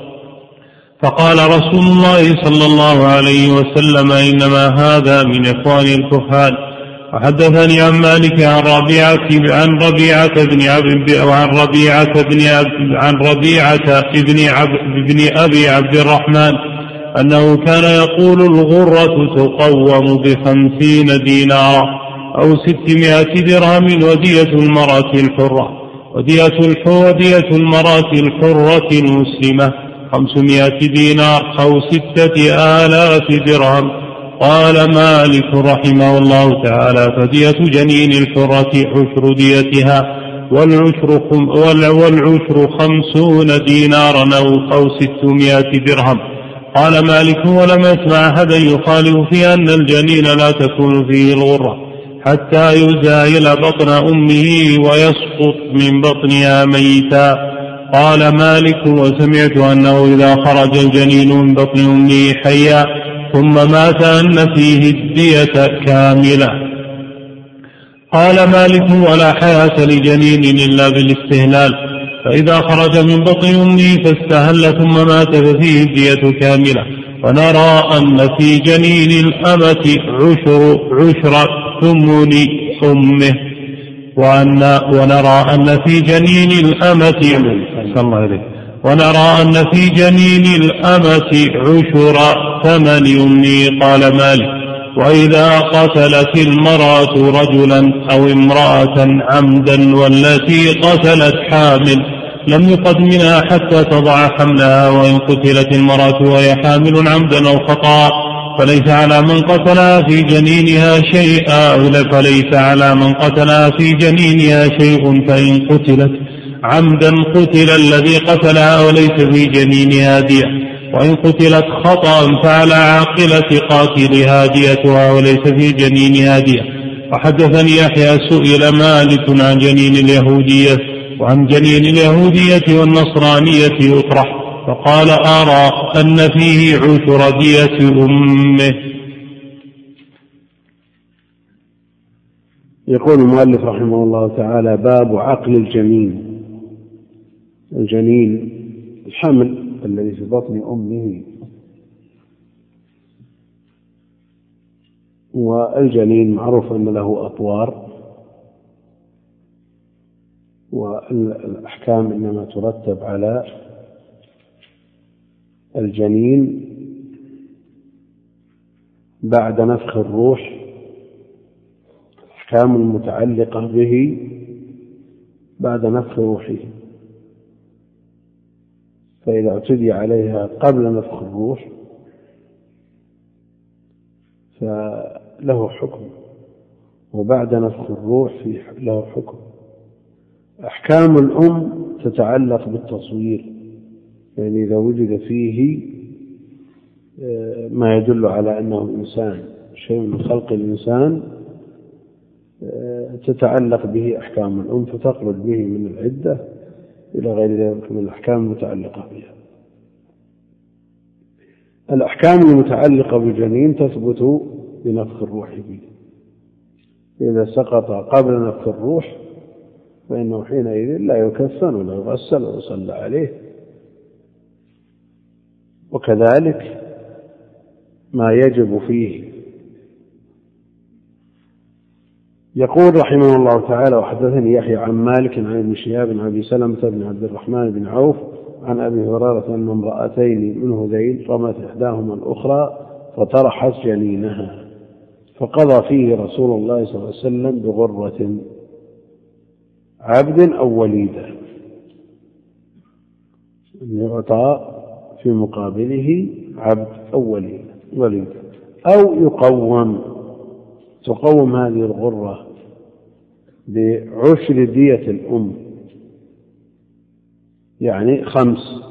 Speaker 1: فقال رسول الله صلى الله عليه وسلم إنما هذا من إخوان الكهان. وحدثني عن مالك عن ربيعة عن ربيعة بن عبد وعن ربيعة بن عن ربيعة بن ابن أبي عبد الرحمن أنه كان يقول الغرة تقوم بخمسين دينارا أو ستمائة درهم ودية المرأة الحرة ودية ودية المرأة الحرة المسلمة خمسمائة دينار أو ستة آلاف درهم. قال مالك رحمه الله تعالى فدية جنين الحرة عشر ديتها والعشر, والعشر خمسون دينارا أو ستمائة درهم. قال مالك ولم يسمع أحدا يخالف في أن الجنين لا تكون فيه الغرة حتى يزايل بطن أمه ويسقط من بطنها ميتا. قال مالك وسمعت أنه إذا خرج الجنين من بطن أمه حيا ثم مات أن فيه الدية كاملة. قال مالك ولا حياة لجنين إلا بالاستهلال، فإذا خرج من بطن أمه فاستهل ثم مات ففيه الدية كاملة. ونرى أن في جنين الأمة عشر عشر ثمن أمه وأن ونرى أن في جنين الأمة صلى الله عليه ونرى أن في جنين الأمة عشر ثمن أمه. قال مالك وإذا قتلت المرأة رجلا أو امرأة عمدا والتي قتلت حامل لم يقد منها حتى تضع حملها، وإن قتلت المرأة وهي حامل عمدا أو خطأ فليس على من قتلها في جنينها شيئا فليس على من قتلها في جنينها شيء فإن قتلت عمدا قتل الذي قتلها وليس في جنينها دية، وإن قتلت خطأ فعلى عاقلة قاتلها ديتها وليس في جنينها دية. وحدثني يحيى سئل مالك عن جنين اليهودية وعن جنين اليهودية والنصرانية يطرح فقال أرى أن فيه عشر دية أمه.
Speaker 2: يقول المؤلف رحمه الله تعالى باب عقل الجنين. الجنين الحمل الذي في بطن أمه، والجنين معروف أن له أطوار، والأحكام إنما ترتب على الجنين بعد نفخ الروح، الأحكام المتعلقة به بعد نفخ روحه، فإذا اعتدي عليها قبل نفخ الروح فله حكم، وبعد نفخ الروح له حكم. أحكام الأم تتعلق بالتصوير، يعني إذا وجد فيه ما يدل على أنه إنسان، شيء من خلق الإنسان تتعلق به أحكام الأم فتخرج به من العدة إلى غير ذلك من الأحكام المتعلقة بها. الأحكام المتعلقة بالجنين تثبت بنفخ الروح به، إذا سقط قبل نفخ الروح فإنه حينئذ لا يكفن ولا يغسل ولا يصلى عليه وكذلك ما يجب فيه. يقول رحمه الله تعالى: وحدثني يحيى عن مالك عن ابن شهاب عن أبي سلمة بن عبد الرحمن بن عوف عن أبي هريرة أن امرأتين من هذيل رمت إحداهما الأخرى فطرحت جنينها، فقضى فيه رسول الله صلى الله عليه وسلم بغرة عبد أو وليدة، يعطى في مقابله عبد أو وليدة، أو يقوم تقوم هذه الغرة بعشر دية الأم، يعني خمس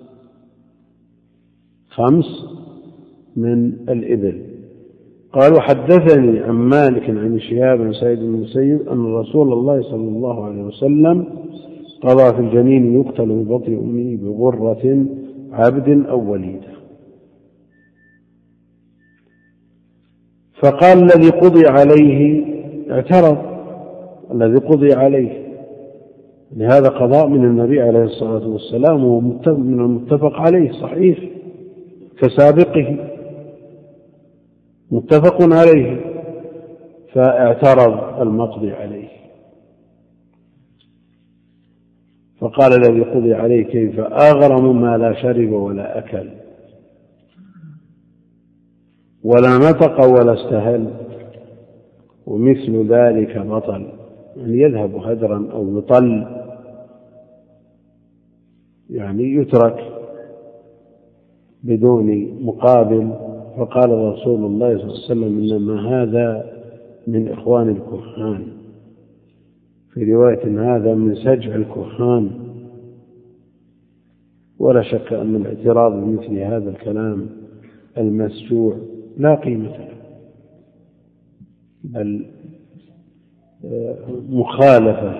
Speaker 2: خمس من الإبل. قال: وحدثني عن مالك عن شهاب عن سعيد بن المسيب أن رسول الله صلى الله عليه وسلم قضى في الجنين يقتل ببطن أمه بغرة عبد أو وليدة. فقال الذي قضي عليه، اعترض الذي قضي عليه، لهذا قضاء من النبي عليه الصلاة والسلام ومن المتفق عليه صحيح كسابقه متفق عليه، فاعترض المقضي عليه فقال الذي قضي عليه: كيف أغرم ما لا شرب ولا أكل ولا نطق ولا استهل، ومثل ذلك بطل، يعني يذهب هدرا أو يطل، يعني يترك بدون مقابل. فقال رسول الله صلى الله عليه وسلم: إنما هذا من إخوان الكهان، في رواية هذا من سجع الكهان. ولا شك أن الاعتراض بمثل هذا الكلام المسجوع لا قيمة له، بل مخالفة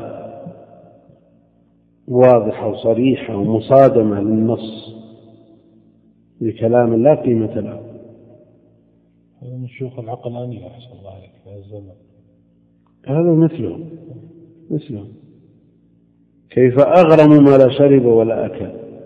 Speaker 2: واضحة وصريحة ومصادمة للنص بكلام لا قيمة له.
Speaker 1: هذا من شيوخ العقلانية أحسن الله عليك في هذا الزمن.
Speaker 2: هذا مثله مثله كيف أغرم ما لا شرب ولا أكل.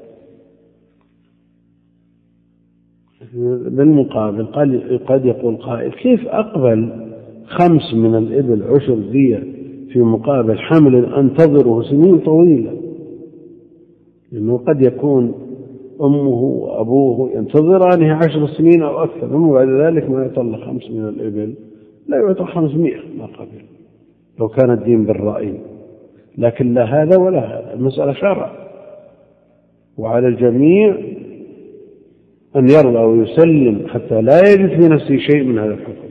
Speaker 2: بالمقابل قد يقول قائل: كيف أقبل خمس من الإبل عشر دية في مقابل حمل أنتظره سنين طويلة؟ لأنه قد يكون أمه وأبوه ينتظرانه عشر سنين أو أكثر، ثم بعد ذلك ما يطلع خمس من الإبل، لا يعطى خمسمائة ما قبل لو كان الدين بالرأي. لكن لا هذا ولا هذا، المسألة شرع، وعلى الجميع أن يرضى ويسلم حتى لا يجد في نفسه شيء من هذا الحكم.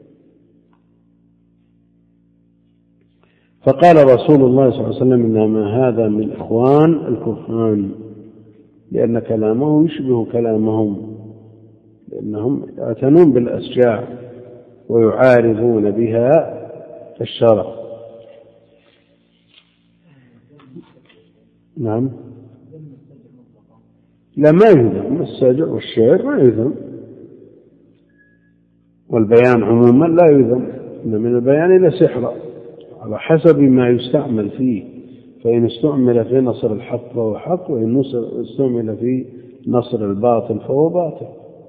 Speaker 2: فقال رسول الله صلى الله عليه وسلم: إنما هذا من إخوان الكهان، لأن كلامه يشبه كلامهم، لأنهم يعتنون بالأشجاع ويعارضون بها الشرع. نعم، لا ما يذم السجع والشعر ما يذم، والبيان عموما لا يذم، إن من البيان إلى سحر على حسب ما يستعمل فيه، فإن استعمل في نصر الحق فهو حق، وإن استعمل في نصر الباطل فهو باطل.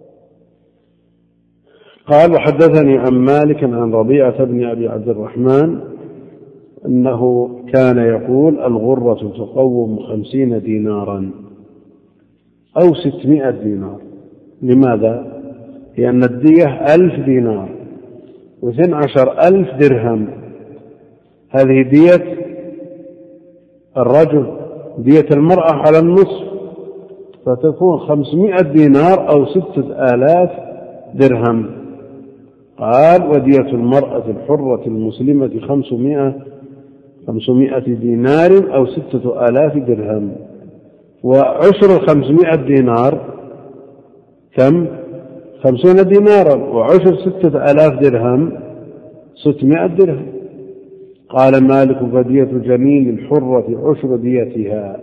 Speaker 2: قال: وحدثني عن مالك عن ربيعة بن أبي عبد الرحمن أنه كان يقول: الغرة تقوم خمسين دينارا أو ستمائة دينار. لماذا؟ لأن الدية ألف دينار واثنى عشر ألف درهم، هذه دية الرجل، دية المرأة على النصف، فتكون خمسمائة دينار أو ستة آلاف درهم. قال: ودية المرأة الحرة المسلمة خمسمائة خمسمائة دينار أو ستة آلاف درهم. وعشر الخمسمائة دينار كم؟ خمسون دينارا، وعشر ستة آلاف درهم ستمائة درهم. قال مالك: فدية جنين الحرة عشر ديتها،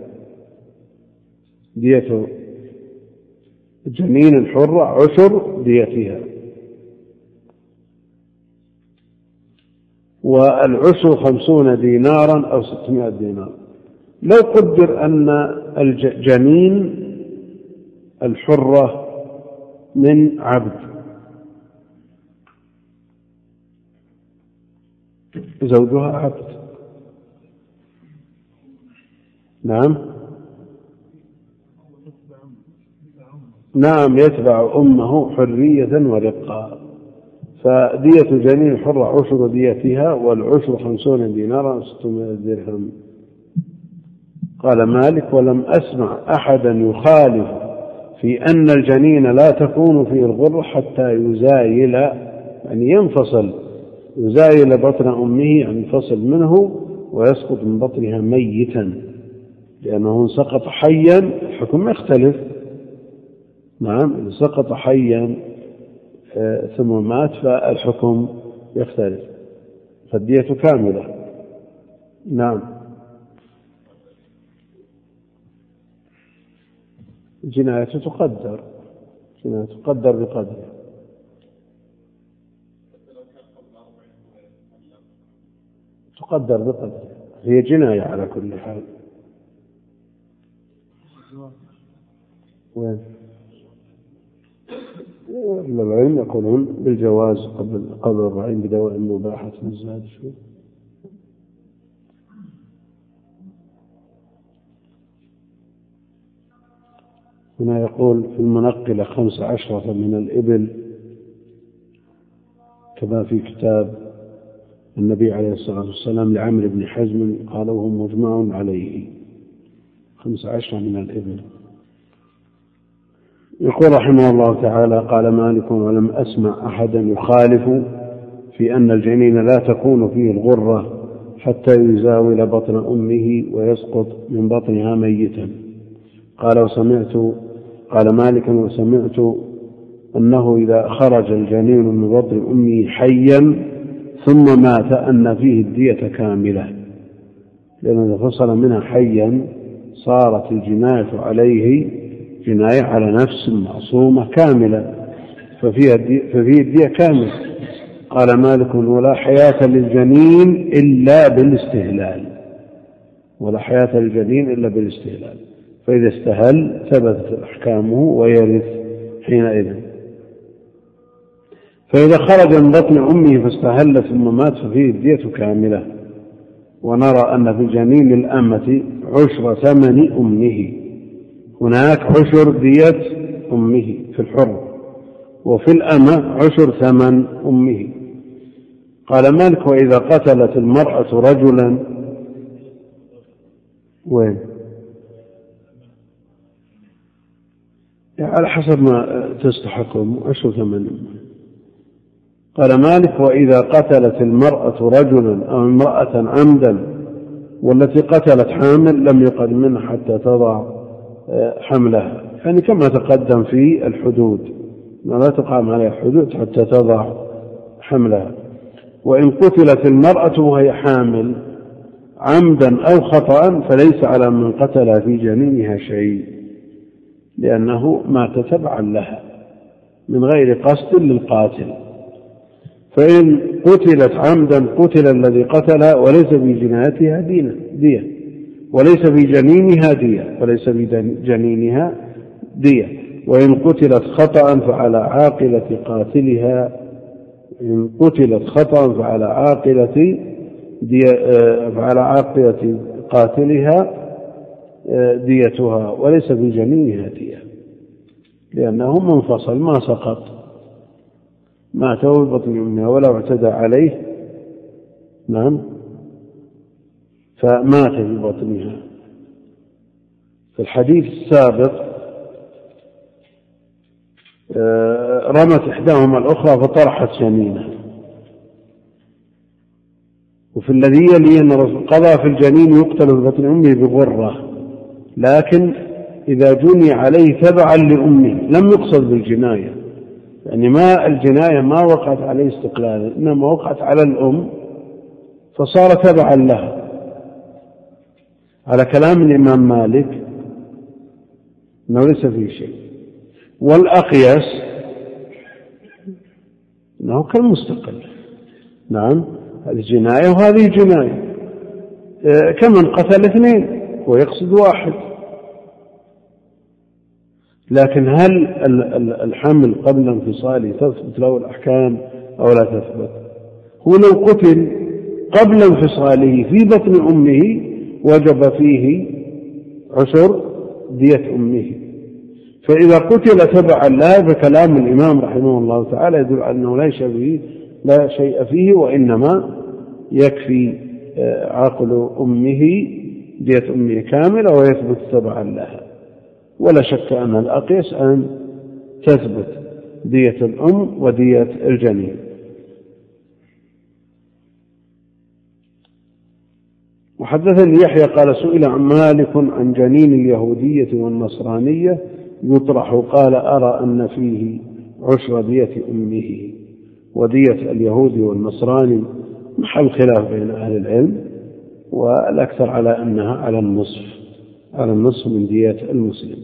Speaker 2: دية جنين الحرة عشر ديتها، والعشر خمسون دينارا أو ستمائة دينار. لو قدر أن الجنين الحرة من عبد، زوجها عبد. نعم نعم يتبع أمه حرية ورقا. فدية جنين الحرة عشر ديتها، والعشر خمسون دينارا ستمائة درهم. قال مالك: ولم أسمع أحدا يخالف في أن الجنين لا تكون فيه الغرة حتى يزايل، يعني ينفصل، يزايل بطن أمه، يعني ينفصل منه ويسقط من بطنها ميتا، لأنه سقط حيا الحكم يختلف. نعم إذا سقط حيا ثم مات فالحكم يختلف، فالدية كاملة. نعم جناية تقدر، جناية تقدر بقدر. تقدر بقدر، هي جناية على كل حال. وين العلم يقولون بالجواز قبل قبل الرعين بدواء مباحة الزاد شو. هنا يقول في المنقلة خمس عشرة من الإبل، كما في كتاب النبي عليه الصلاة والسلام لعمرو بن حزم، قال وهو مجمع عليه، خمس عشرة من الإبل. يقول رحمه الله تعالى: قال مالك: ولم أسمع أحدا يخالف في أن الجنين لا تكون فيه الغرة حتى يزاول بطن أمه ويسقط من بطنها ميتا. قال وسمعت قال مالك: وسمعت أنه إذا خرج الجنين من بطن أمه حيا ثم مات أن فيه الدية كاملة، لأنه إذا فصل منها حيا صارت الجناية عليه جناية على نفس معصومة كاملة، ففيها الدية, ففيه الدية كاملة. قال مالك: ولا حياة للجنين إلا بالاستهلال، ولا حياة للجنين إلا بالاستهلال، فإذا استهل ثبتت أحكامه ويرث حينئذ. فإذا خرج من بطن أمه فاستهل ثم مات ففيه الدية كاملة. ونرى أن في جنين الأمة عشر ثمن أمه، هناك عشر دية أمه في الحر، وفي الأمة عشر ثمن أمه. قال مالك: وإذا قتلت المرأة رجلا، وين يعني على حسب ما تستحقهم عشر ثمن أمه. قال مالك: وإذا قتلت المرأة رجلا أو امرأة عمدا والتي قتلت حامل لم يقل منها حتى تضع حملها، يعني كما تقدم في الحدود، لا تقام عليها حدود حتى تضع حملها. وإن قتلت المرأة وهي حامل عمدا أو خطأ فليس على من قتل في جنينها شيء، لأنه مات تبعا لها من غير قصد للقاتل. فإن قتلت عمدا قتل الذي قتلها وليس في جنايتها دية، وليس في جنينها دية، وليس في جنينها دية. وإن قتلت خطأ فعلى عاقلة قاتلها، إن قتلت خطأ فعلى عاقلة فعلى عاقلة قاتلها ديتها، وليس في جنينها دية، لأنه منفصل ما سقط، مات في بطن أمها ولو اعتدى عليه. نعم فمات في بطنها. في الحديث السابق رمت إحداهما الأخرى فطرحت جنينها. وفي الذي يلي أن الرسول قضى في الجنين يقتل في بطن أمه بغرة، لكن إذا جني عليه تبعا لأمه لم يقصد بالجناية، يعني ما الجناية ما وقعت عليه استقلالا، إنما وقعت على الأم فصار تبعا لها. على كلام الإمام مالك أنه ليس فيه شيء، والأقيس أنه كالمستقل. نعم هذه جناية وهذه جناية، كمن قتل اثنين ويقصد واحد. لكن هل الحمل قبل انفصاله تثبت له الأحكام أو لا تثبت؟ هو لو قتل قبل انفصاله في بطن أمه وجب فيه عشر دية أمه، فإذا قتل تبعا لها فكلام الإمام رحمه الله تعالى يدل على أنه لا شيء فيه, لا شيء فيه وإنما يكفي عقل أمه دية أمه كاملة ويثبت تبعا لها. ولا شك أن الأقيس أن تثبت دية الأم ودية الجنين. وحدثني يحيى قال سئل عن مالك عن جنين اليهودية والنصرانية يطرح، قال أرى أن فيه عشر دية أمه، ودية اليهودي والنصراني محل خلاف بين أهل العلم، والأكثر على أنها على النصف على النصف من دية المسلم.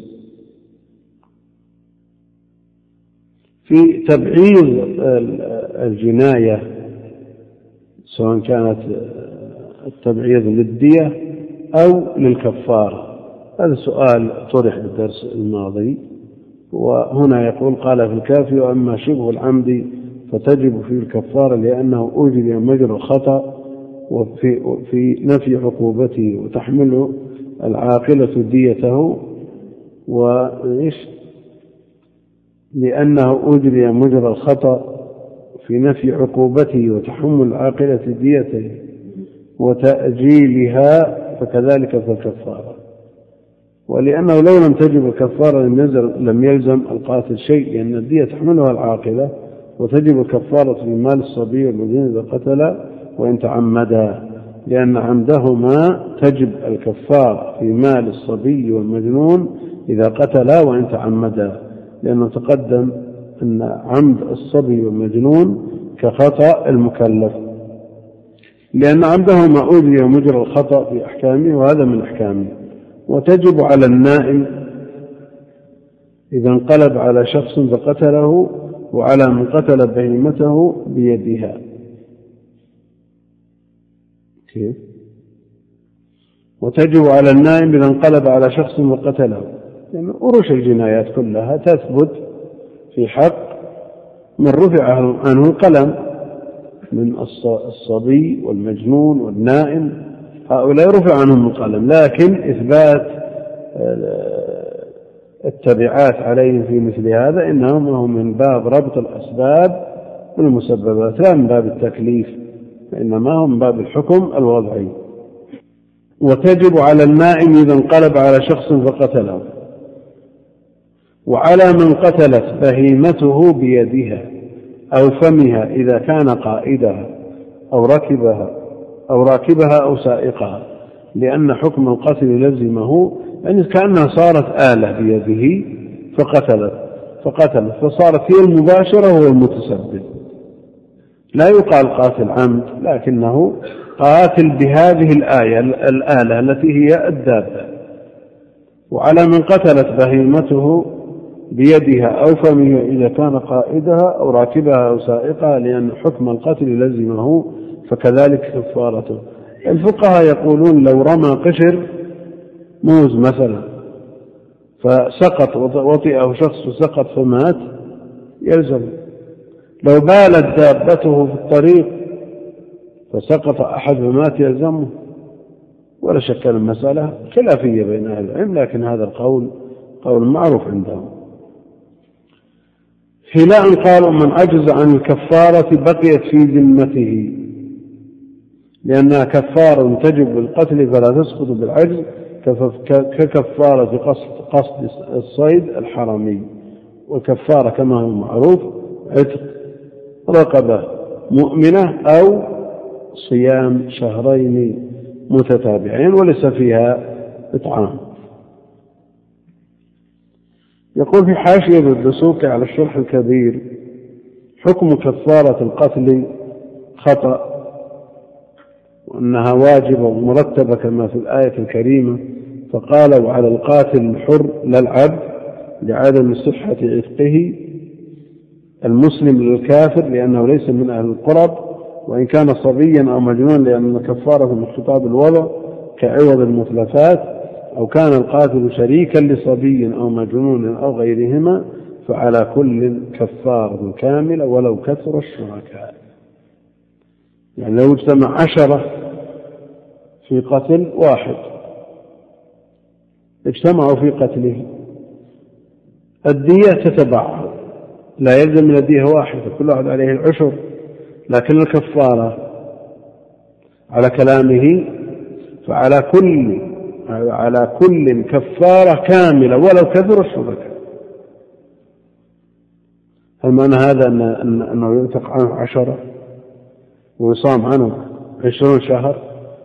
Speaker 2: في تبعيض الجناية سواء كانت التبعيض للدية أو للكفارة، هذا سؤال طرح بالدرس الماضي. وهنا يقول قال في الكافي وأما شبه العمد فتجب فيه الكفارة لأنه أجري مجرى الخطأ وفي في نفي عقوبته وتحمله العاقلة ديته، وإيش لأنه أجري مجرى الخطأ في نفي عقوبته وتحمل العاقلة ديته وتأجيلها فكذلك في الكفارة. ولأنه لو لم تجب الكفارة لم يلزم القاتل شيء، لأن الدية تحملها العاقلة وتجب الكفارة في مال الصبي والمجنون إذا قتل وإن تعمدا، لأن عمدهما تجب الكفارة في مال الصبي والمجنون إذا قتل وإن تعمدا، لأنه تقدم أن عمد الصبي والمجنون كخطأ المكلف، لأن عمدهما أجري مجرى الخطأ في أحكامه وهذا من أحكامه. وتجب على النائم إذا انقلب على شخص فقتله وعلى من قتل بهيمته بيدها. كيف؟ وتجب على النائم إذا انقلب على شخص وقتله، يعني أرش الجنايات كلها تثبت في حق من رفع عنه القلم من الصبي والمجنون والنائم، هؤلاء رفع عنهم القلم، لكن إثبات التبعات عليهم في مثل هذا إنهم هم من باب ربط الأسباب والمسببات لا من باب التكليف، إنما هم من باب الحكم الوضعي. وتجب على النائم إذا انقلب على شخص فقتله وعلى من قتلت بهيمته بيدها أو فمها إذا كان قائدها أو ركبها أو راكبها أو سائقها، لأن حكم القتل لزمه، يعني كأنها صارت آلة بيده فقتلت فقتلت فصارت هي المباشرة وهو المتسبب. لا يقال قاتل عمد، لكنه قاتل بهذه الآية الآلة التي هي الدابة. وعلى من قتلت بهيمته بيدها أو فمه إذا كان قائدها أو راكبها أو سائقها، لأن حكم القتل لزمه فكذلك كفارته. الفقهاء يقولون لو رمى قشر موز مثلا فسقط وطئه شخص وسقط فمات يلزم. لو بالت دابته في الطريق فسقط أحد فمات يلزمه. ولا شك أن المسألة خلافية بين أهل العلم، لكن هذا القول قول معروف عندهم. هلاء قالوا من عجز عن الكفارة بقيت في ذمته، لأنها كفارة تجب بالقتل فلا تسقط بالعجز ككفارة قصد, قصد الصيد الحرمي. والكفارة كما هو معروف عتق رقبة مؤمنة أو صيام شهرين متتابعين وليس فيها إطعام. يقول في حاشية الدسوقي على الشرح الكبير حكم كفارة القتل خطأ وأنها واجبة ومرتبة كما في الآية الكريمة، فقال وعلى القاتل الحر لا العبد لعدم صحة عتقه، المسلم للكافر لأنه ليس من أهل القرب، وإن كان صبيا أو مجنون لأن كفارة من خطاب الوضع كعوض المتلفات، أو كان القاتل شريكا لصبي أو مجنون أو غيرهما فعلى كل كفارة كاملة ولو كثر الشركاء. يعني لو اجتمع عشرة في قتل واحد اجتمعوا في قتله الدية تتبعض، لا يلزم من الدية واحدة، كل واحد عليه العشر، لكن الكفارة على كلامه فعلى كل على كل كفارة كاملة ولو كثر الشركاء. هل معنى هذا أن أنه ينفق عنه عشرة ويصام عنه عشرون شهر؟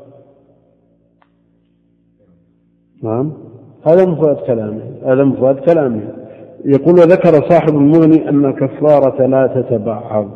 Speaker 2: نعم، هذا مفاد كلامه هذا مفاد كلامه يقول: وذكر صاحب المغني أن الكفارة لا تتبعض،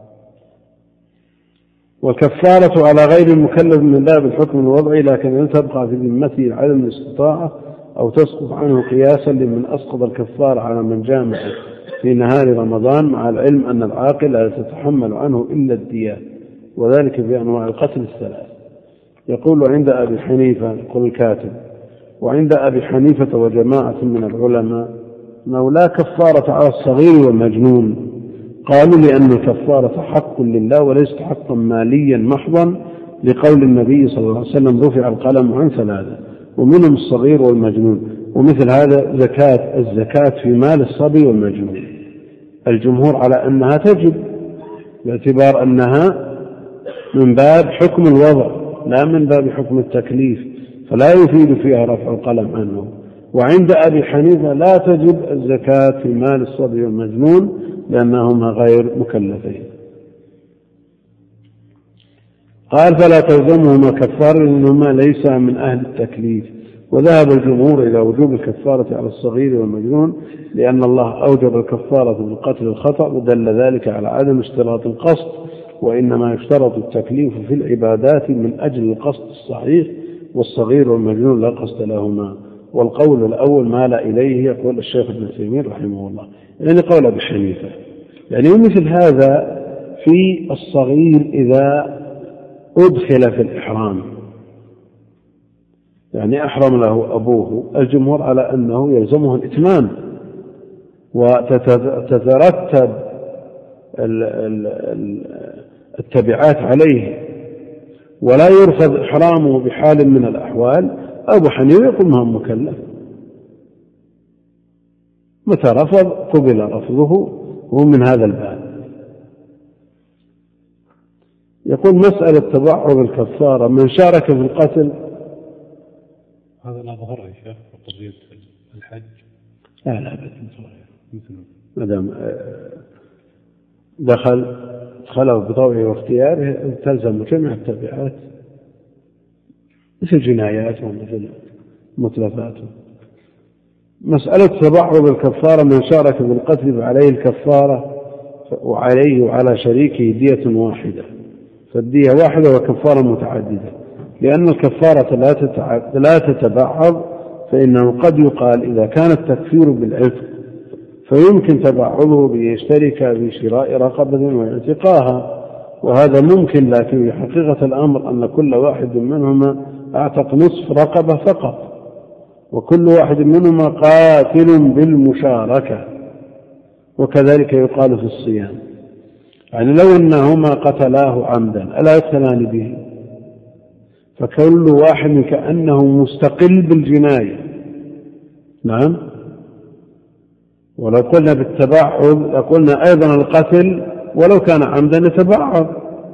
Speaker 2: والكفارة على غير المكلف من باب الحكم الوضعي، لكن أن تبقى في ذمته عدم الاستطاعة أو تسقط عنه قياسا لمن أسقط الكفارة على من جامع في نهار رمضان، مع العلم أن العاقل لا تتحمل عنه إلا الدية، وذلك في أنواع القتل الثلاث. يقول: عند أبي حنيفة، يقول الكاتب: وعند أبي حنيفة وجماعة من العلماء أنه لا كفارة على الصغير والمجنون. قالوا لأن الكفارة حق لله وليس حقا ماليا محضا، لقول النبي صلى الله عليه وسلم: رفع القلم عن ثلاثة ومنهم الصغير والمجنون. ومثل هذا زكاة الزكاة في مال الصبي والمجنون. الجمهور على أنها تجب باعتبار أنها من باب حكم الوضع لا من باب حكم التكليف، فلا يفيد فيها رفع القلم عنه. وعند أبي حنيفة لا تجب الزكاة في مال الصبي والمجنون لأنهما غير مكلفين. قال: فلا تلزمهما كفارة لأنهما ليس من أهل التكليف. وذهب الجمهور إلى وجوب الكفارة على الصغير والمجنون لأن الله أوجب الكفارة بالقتل الخطأ، ودل ذلك على عدم اشتراط القصد، وإنما يشترط التكليف في العبادات من أجل القصد الصحيح، والصغير والمجنون لا قصد لهما. والقول الأول مال إليه يقول الشيخ ابن تيمية رحمه الله، يعني قول أبي حنيفة. يعني مثل هذا في الصغير إذا أدخل في الإحرام، يعني أحرم له أبوه، الجمهور على أنه يلزمه الإتمام وتترتب التبعات عليه ولا يرفض إحرامه بحال من الأحوال. أبو حنيفة يقول ما هو مكلف، متى رفض قبل رفضه، هو من هذا الباب. يقول: مسألة تبعض الكفارة من شارك في القتل،
Speaker 1: هذا لا ظهر يا شيخ قضية الحج.
Speaker 2: لا لا ما دام دخل دخله بطوعه واختياره تلزم جميع التبعات مثل جنايات ومثل متلفات. مسألة تبعض الكفارة من شارك في القتل فعليه الكفارة وعليه وعلى شريكه دية واحدة، فالدية واحدة وكفارة متعددة، لأن الكفارة لا تتبعض، فإنه قد يقال إذا كان التكفير بالعتق فيمكن تبعضه بيشترك في شراء رقبة واعتقاها، وهذا ممكن، لكن في حقيقة الأمر أن كل واحد منهما أعتق نصف رقبة فقط، وكل واحد منهما قاتل بالمشاركة. وكذلك يقال في الصيام، يعني لو أنهما قتلاه عمدا ألا يقتلان به؟ فكل واحد كأنه مستقل بالجناية. نعم. ولو قلنا بالتبعض لقلنا أيضا القتل ولو كان عمدا يتبعض،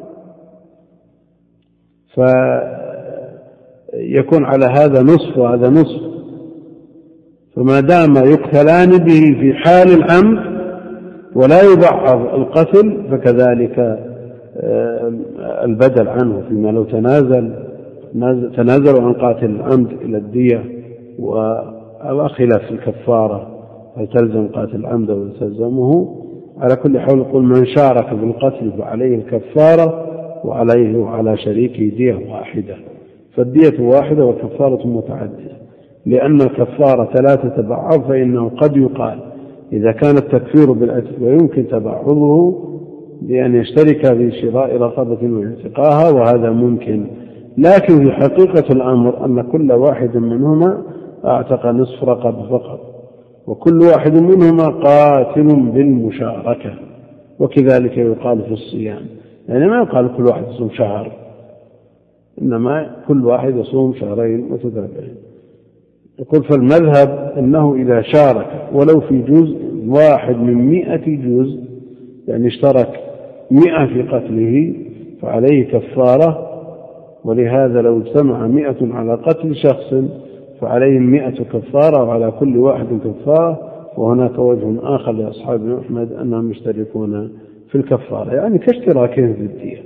Speaker 2: فيكون على هذا نصف وهذا نصف، فما دام يقتلان به في حال العمد ولا يبعض القتل فكذلك البدل عنه فيما لو تنازل تنازلوا عن قاتل العمد إلى الدية وخلاف في الكفارة، هل تلزم قاتل العمد ولا تلزمه؟ على كل حال يقول: من شارك بالقتل فعليه الكفارة وعليه وعلى شريكه دية واحدة، فالدية واحدة والكفارة متعددة، لأن الكفارة لا تتبعض، فإنه قد يقال إذا كان التكفير بالعتق ويمكن تبعضه بأن يشترك في شراء رقبة ويعتقاها، وهذا ممكن، لكن في حقيقة الأمر أن كل واحد منهما أعتق نصف رقبة فقط، وكل واحد منهما قاتل بالمشاركة. وكذلك يقال في الصيام، يعني ما يقال كل واحد يصوم شهر، إنما كل واحد يصوم شهرين متتابعين. يقول فالمذهب أنه إذا شارك ولو في جزء واحد من مئة جزء، يعني اشترك مئة في قتله فعليه كفارة، ولهذا لو اجتمع مئة على قتل شخص فعليهم مئة كفارة وعلى كل واحد كفارة. وهناك وجه آخر لأصحاب أحمد أنهم يشتركون في الكفارة، يعني كاشتراكهم في الدية.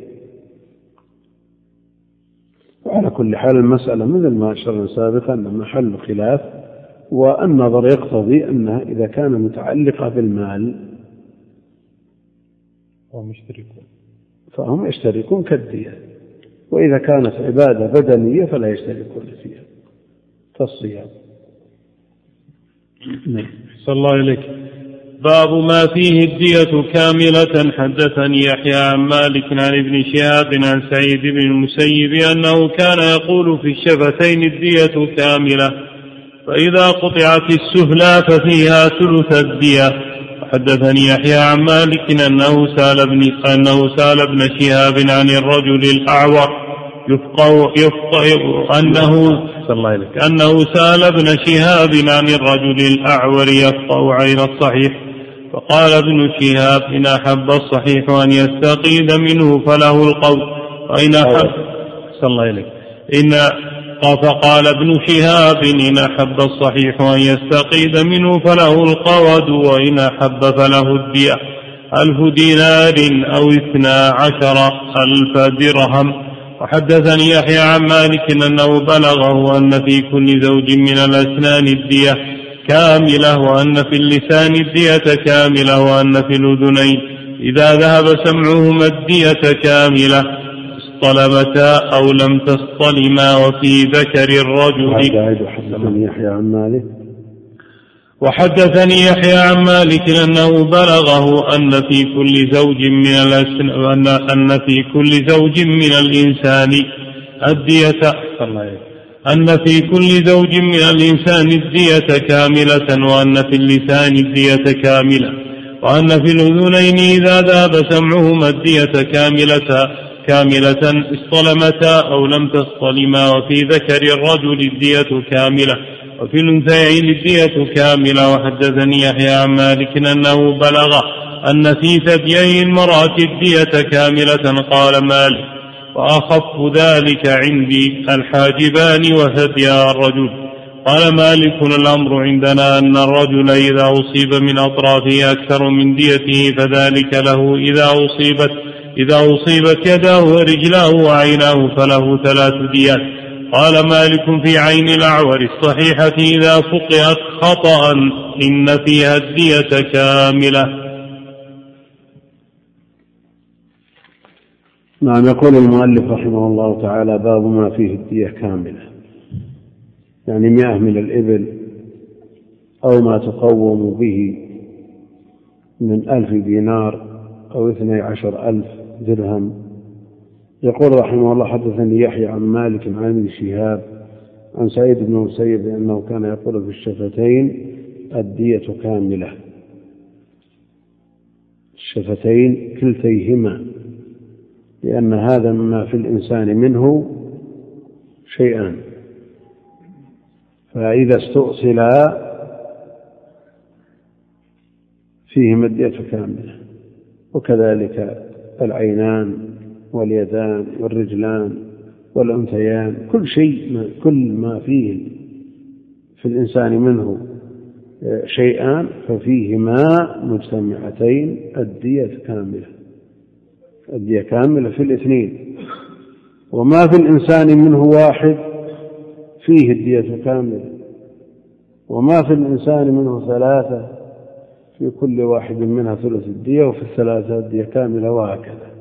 Speaker 2: وعلى كل حال المسألة مثل ما أشرنا سابقا أن محل خلاف، والنظر يقتضي أنها إذا كان متعلقة بالمال فهم يشتركون كالدية، وإذا كانت عبادة بدنية فلا يشتركون فيها كالصيام.
Speaker 1: صلى الله عليك. باب ما فيه الدية كاملة. حدثني يحيى عن مالك عن ابن شهاب عن سعيد بن المسيب أنه كان يقول في الشفتين الدية كاملة، فإذا قطعت السهلى ففيها ثلث الدية. حدثني يحيى عن مالك أنه سأل ابن أنه سأل ابن شهاب عن الرجل الأعور يفقه يفقه أنه أنه سأل ابن شهاب عن الرجل الأعور يفقه عين الصحيح، فقال ابن شهاب إن أحب الصحيح أن يستقيد منه فله القول، وإن أحب صلى الله عليه إن فقال ابن شهاب إن أحب الصحيح أن يستقيد منه فله القود، وإن أحب فله الدية ألف دينار أو اثنا عشر ألف درهم. وحدثني يحيى عن مالك أنه بلغه أن في كل زوج من الأسنان الدية كاملة، وأن في اللسان الدية كاملة، وأن في الأذنين إذا ذهب سمعهما الدية كاملة اصطلمتا أو لم تصطلما، وفي ذكر الرجل.
Speaker 2: وحدثني يحيى عن مالك
Speaker 1: وحدثني يحيى عن مالك أنه بلغه أن في كل زوج من الأسنان أن في كل زوج من الإنسان الدية أن في كل زوج من الإنسان الدية كاملة، وأن في اللسان الدية كاملة، وأن في الأذنين إذا ذهب سمعهما الدية كاملة كاملة اصطلمتا أو لم تصطلما، وفي ذكر الرجل الدية كاملة، وفي الأنثيين الدية كاملة. وحدثني يحيى عن مالك أنه بلغ أن في ثديي المرأة الدية كاملة. قال مالك وأخف ذلك عندي الحاجبان وثديا الرجل. قال مالك الأمر عندنا أن الرجل إذا أصيب من أطرافه أكثر من ديته فذلك له إذا أصيبت إذا أصيبت يداه ورجلاه وعيناه فله ثلاث ديات. قال مالك في عين الأعور الصحيحة إذا فقئت خطأ إن فيها الدية كاملة.
Speaker 2: نعم. يقول المؤلف رحمه الله تعالى باب ما فيه الدية كاملة، يعني مئة من الإبل أو ما تقوم به من ألف دينار أو اثني عشر ألف درهم. يقول رحمه الله حدثني يحيى عن مالك عن ابن شهاب عن سعيد بن المسيب أنه كان يقول في الشفتين الدية كاملة. الشفتين كلتيهما، لأن هذا مما في الإنسان منه شيئان، فإذا استؤصلا فيهما الدية كاملة، وكذلك العينان واليدان والرجلان والأنثيان، كل شيء كل ما فيه في الإنسان منه شيئان ففيهما مجتمعتين الدية كاملة. الدية كاملة في الاثنين. وما في الإنسان منه واحد فيه الدية كاملة، وما في الإنسان منه ثلاثة في كل واحد منها ثلث الدية، وفي الثلاثة الدية كاملة، وهكذا.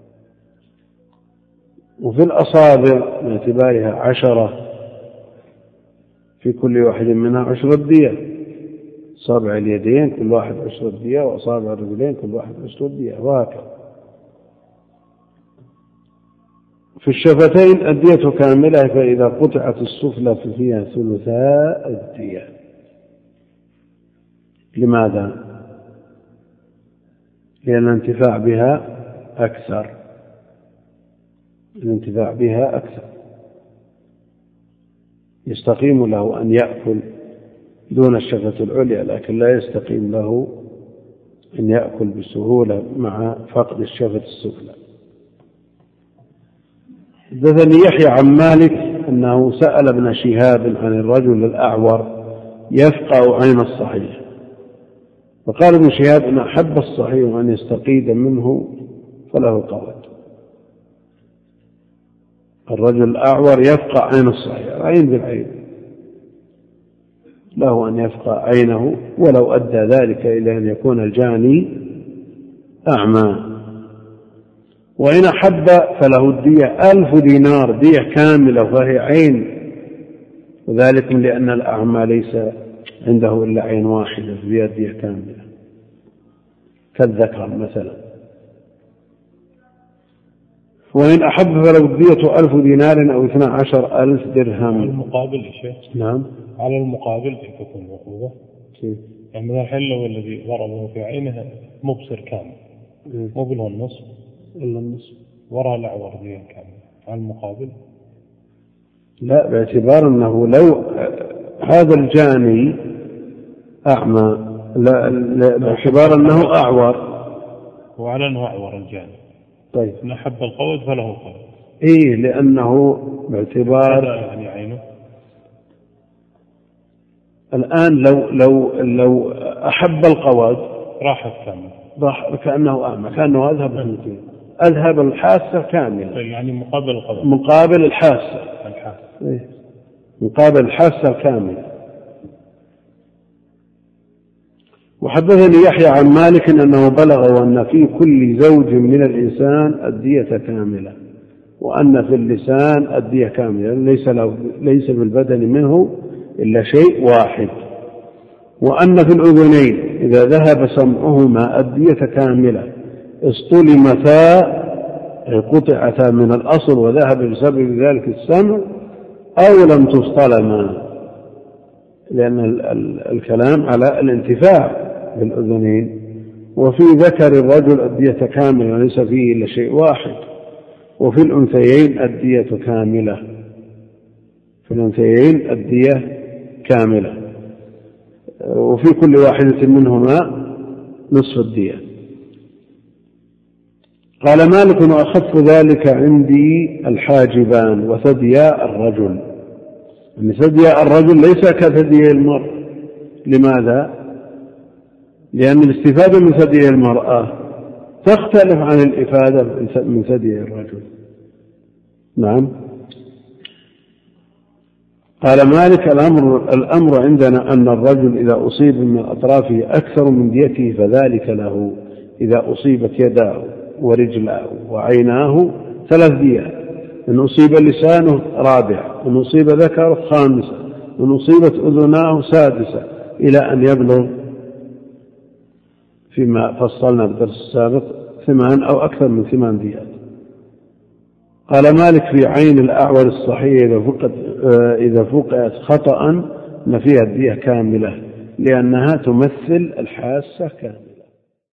Speaker 2: وفي الأصابع باعتبارها عشرة في كل واحد منها عشر الدية، أصابع اليدين كل واحد عشر الدية، وأصابع الرجلين كل واحد عشر الدية، وهكذا. في الشفتين الدية كاملة، فإذا قطعت السفلى ففيها ثلثاء الدية. لماذا؟ لأن الانتفاع بها أكثر، الانتفاع بها أكثر. يستقيم له أن يأكل دون الشفة العليا، لكن لا يستقيم له أن يأكل بسهولة مع فقد الشفة السفلى. حدثني يحيى عن مالك أنه سأل ابن شهاب عن الرجل الأعور يفقأ عين الصحيح، فقال ابن شهاب إن أحب الصحيح أن يستقيد منه فله قوت. الرجل الأعور يفقأ عين الصحيح، عين بالعين، له أن يفقأ عينه ولو أدى ذلك إلى أن يكون الجاني أعمى. وإن أحب فله الدية ألف دينار، دية كاملة وهي عين، وذلك لأن الأعمى ليس عنده إلا عين واحدة، فيها دية كاملة كالذكر مثلا. وإن أحب فله الدية ألف دينار أو اثنى عشر ألف درهم.
Speaker 1: على المقابل يا شيخ؟
Speaker 2: نعم،
Speaker 1: على المقابل تكون عقوبة. يعني مثلا الحين لو الذي ضربه في عينه مبصر كامل، مو بالهو النصف
Speaker 2: إلا النصف،
Speaker 1: وراء الأعور دية كاملة، على المقابل
Speaker 2: لا، باعتبار أنه لو هذا الجاني أعمى، لا باعتبار أنه أعور،
Speaker 1: وعلى أنه أعور الجاني.
Speaker 2: طيب
Speaker 1: إن أحب القود فله قود.
Speaker 2: إيه، لأنه باعتبار
Speaker 1: يعني عينه
Speaker 2: الآن لو لو لو أحب القواد
Speaker 1: راحت كاملة،
Speaker 2: راح كأنه أعمى، كأنه أذهب اثنتين، أذهب الحاسة كاملة.
Speaker 1: يعني مقابل القواد،
Speaker 2: مقابل الحاسة،
Speaker 1: الحاسة.
Speaker 2: إيه، مقابل الحاسة كاملة. وحدثني يحيى عن مالك أنه بلغ أن في كل زوج من الإنسان الدية كاملة، وأن في اللسان الدية كاملة، ليس له ليس بالبدن منه إلا شيء واحد. وأن في الأذنين إذا ذهب سمعهما الدية كاملة، اصطلمتا قطعتا من الأصل وذهب بسبب ذلك السمع، أو لم تصطلما، لأن الكلام على الانتفاع بالأذنين. وفي ذكر الرجل الدية كاملة وليس فيه إلا شيء واحد. وفي الأنثيين الدية كاملة، في الأنثيين الدية كاملة، وفي كل واحدة منهما نصف الدية. قال مالك وأخف ذلك عندي الحاجبان وثدياء الرجل. أن ثدياء الرجل ليس كثدياء المرء. لماذا؟ لأن الاستفادة من ثدياء المرأة تختلف عن الإفادة من ثدياء الرجل. نعم. قال مالك الأمر, الأمر عندنا أن الرجل إذا أصيب من أطرافه أكثر من ديته فذلك له. إذا أصيبت يداه ورجلاه وعيناه ثلاث ديات، إن أصيب لسانه رابع، إن أصيب ذكره خامسة، إن أصيبت أذناه سادسة، إلى أن يبلغ فيما فصلنا بالدرس السابق ثمان أو أكثر من ثمان ديات. قال مالك في عين الأعور الصحيح إذا فقت إذا فقت خطأ نفيها الدية كاملة، لأنها تمثل الحاسة كاملة.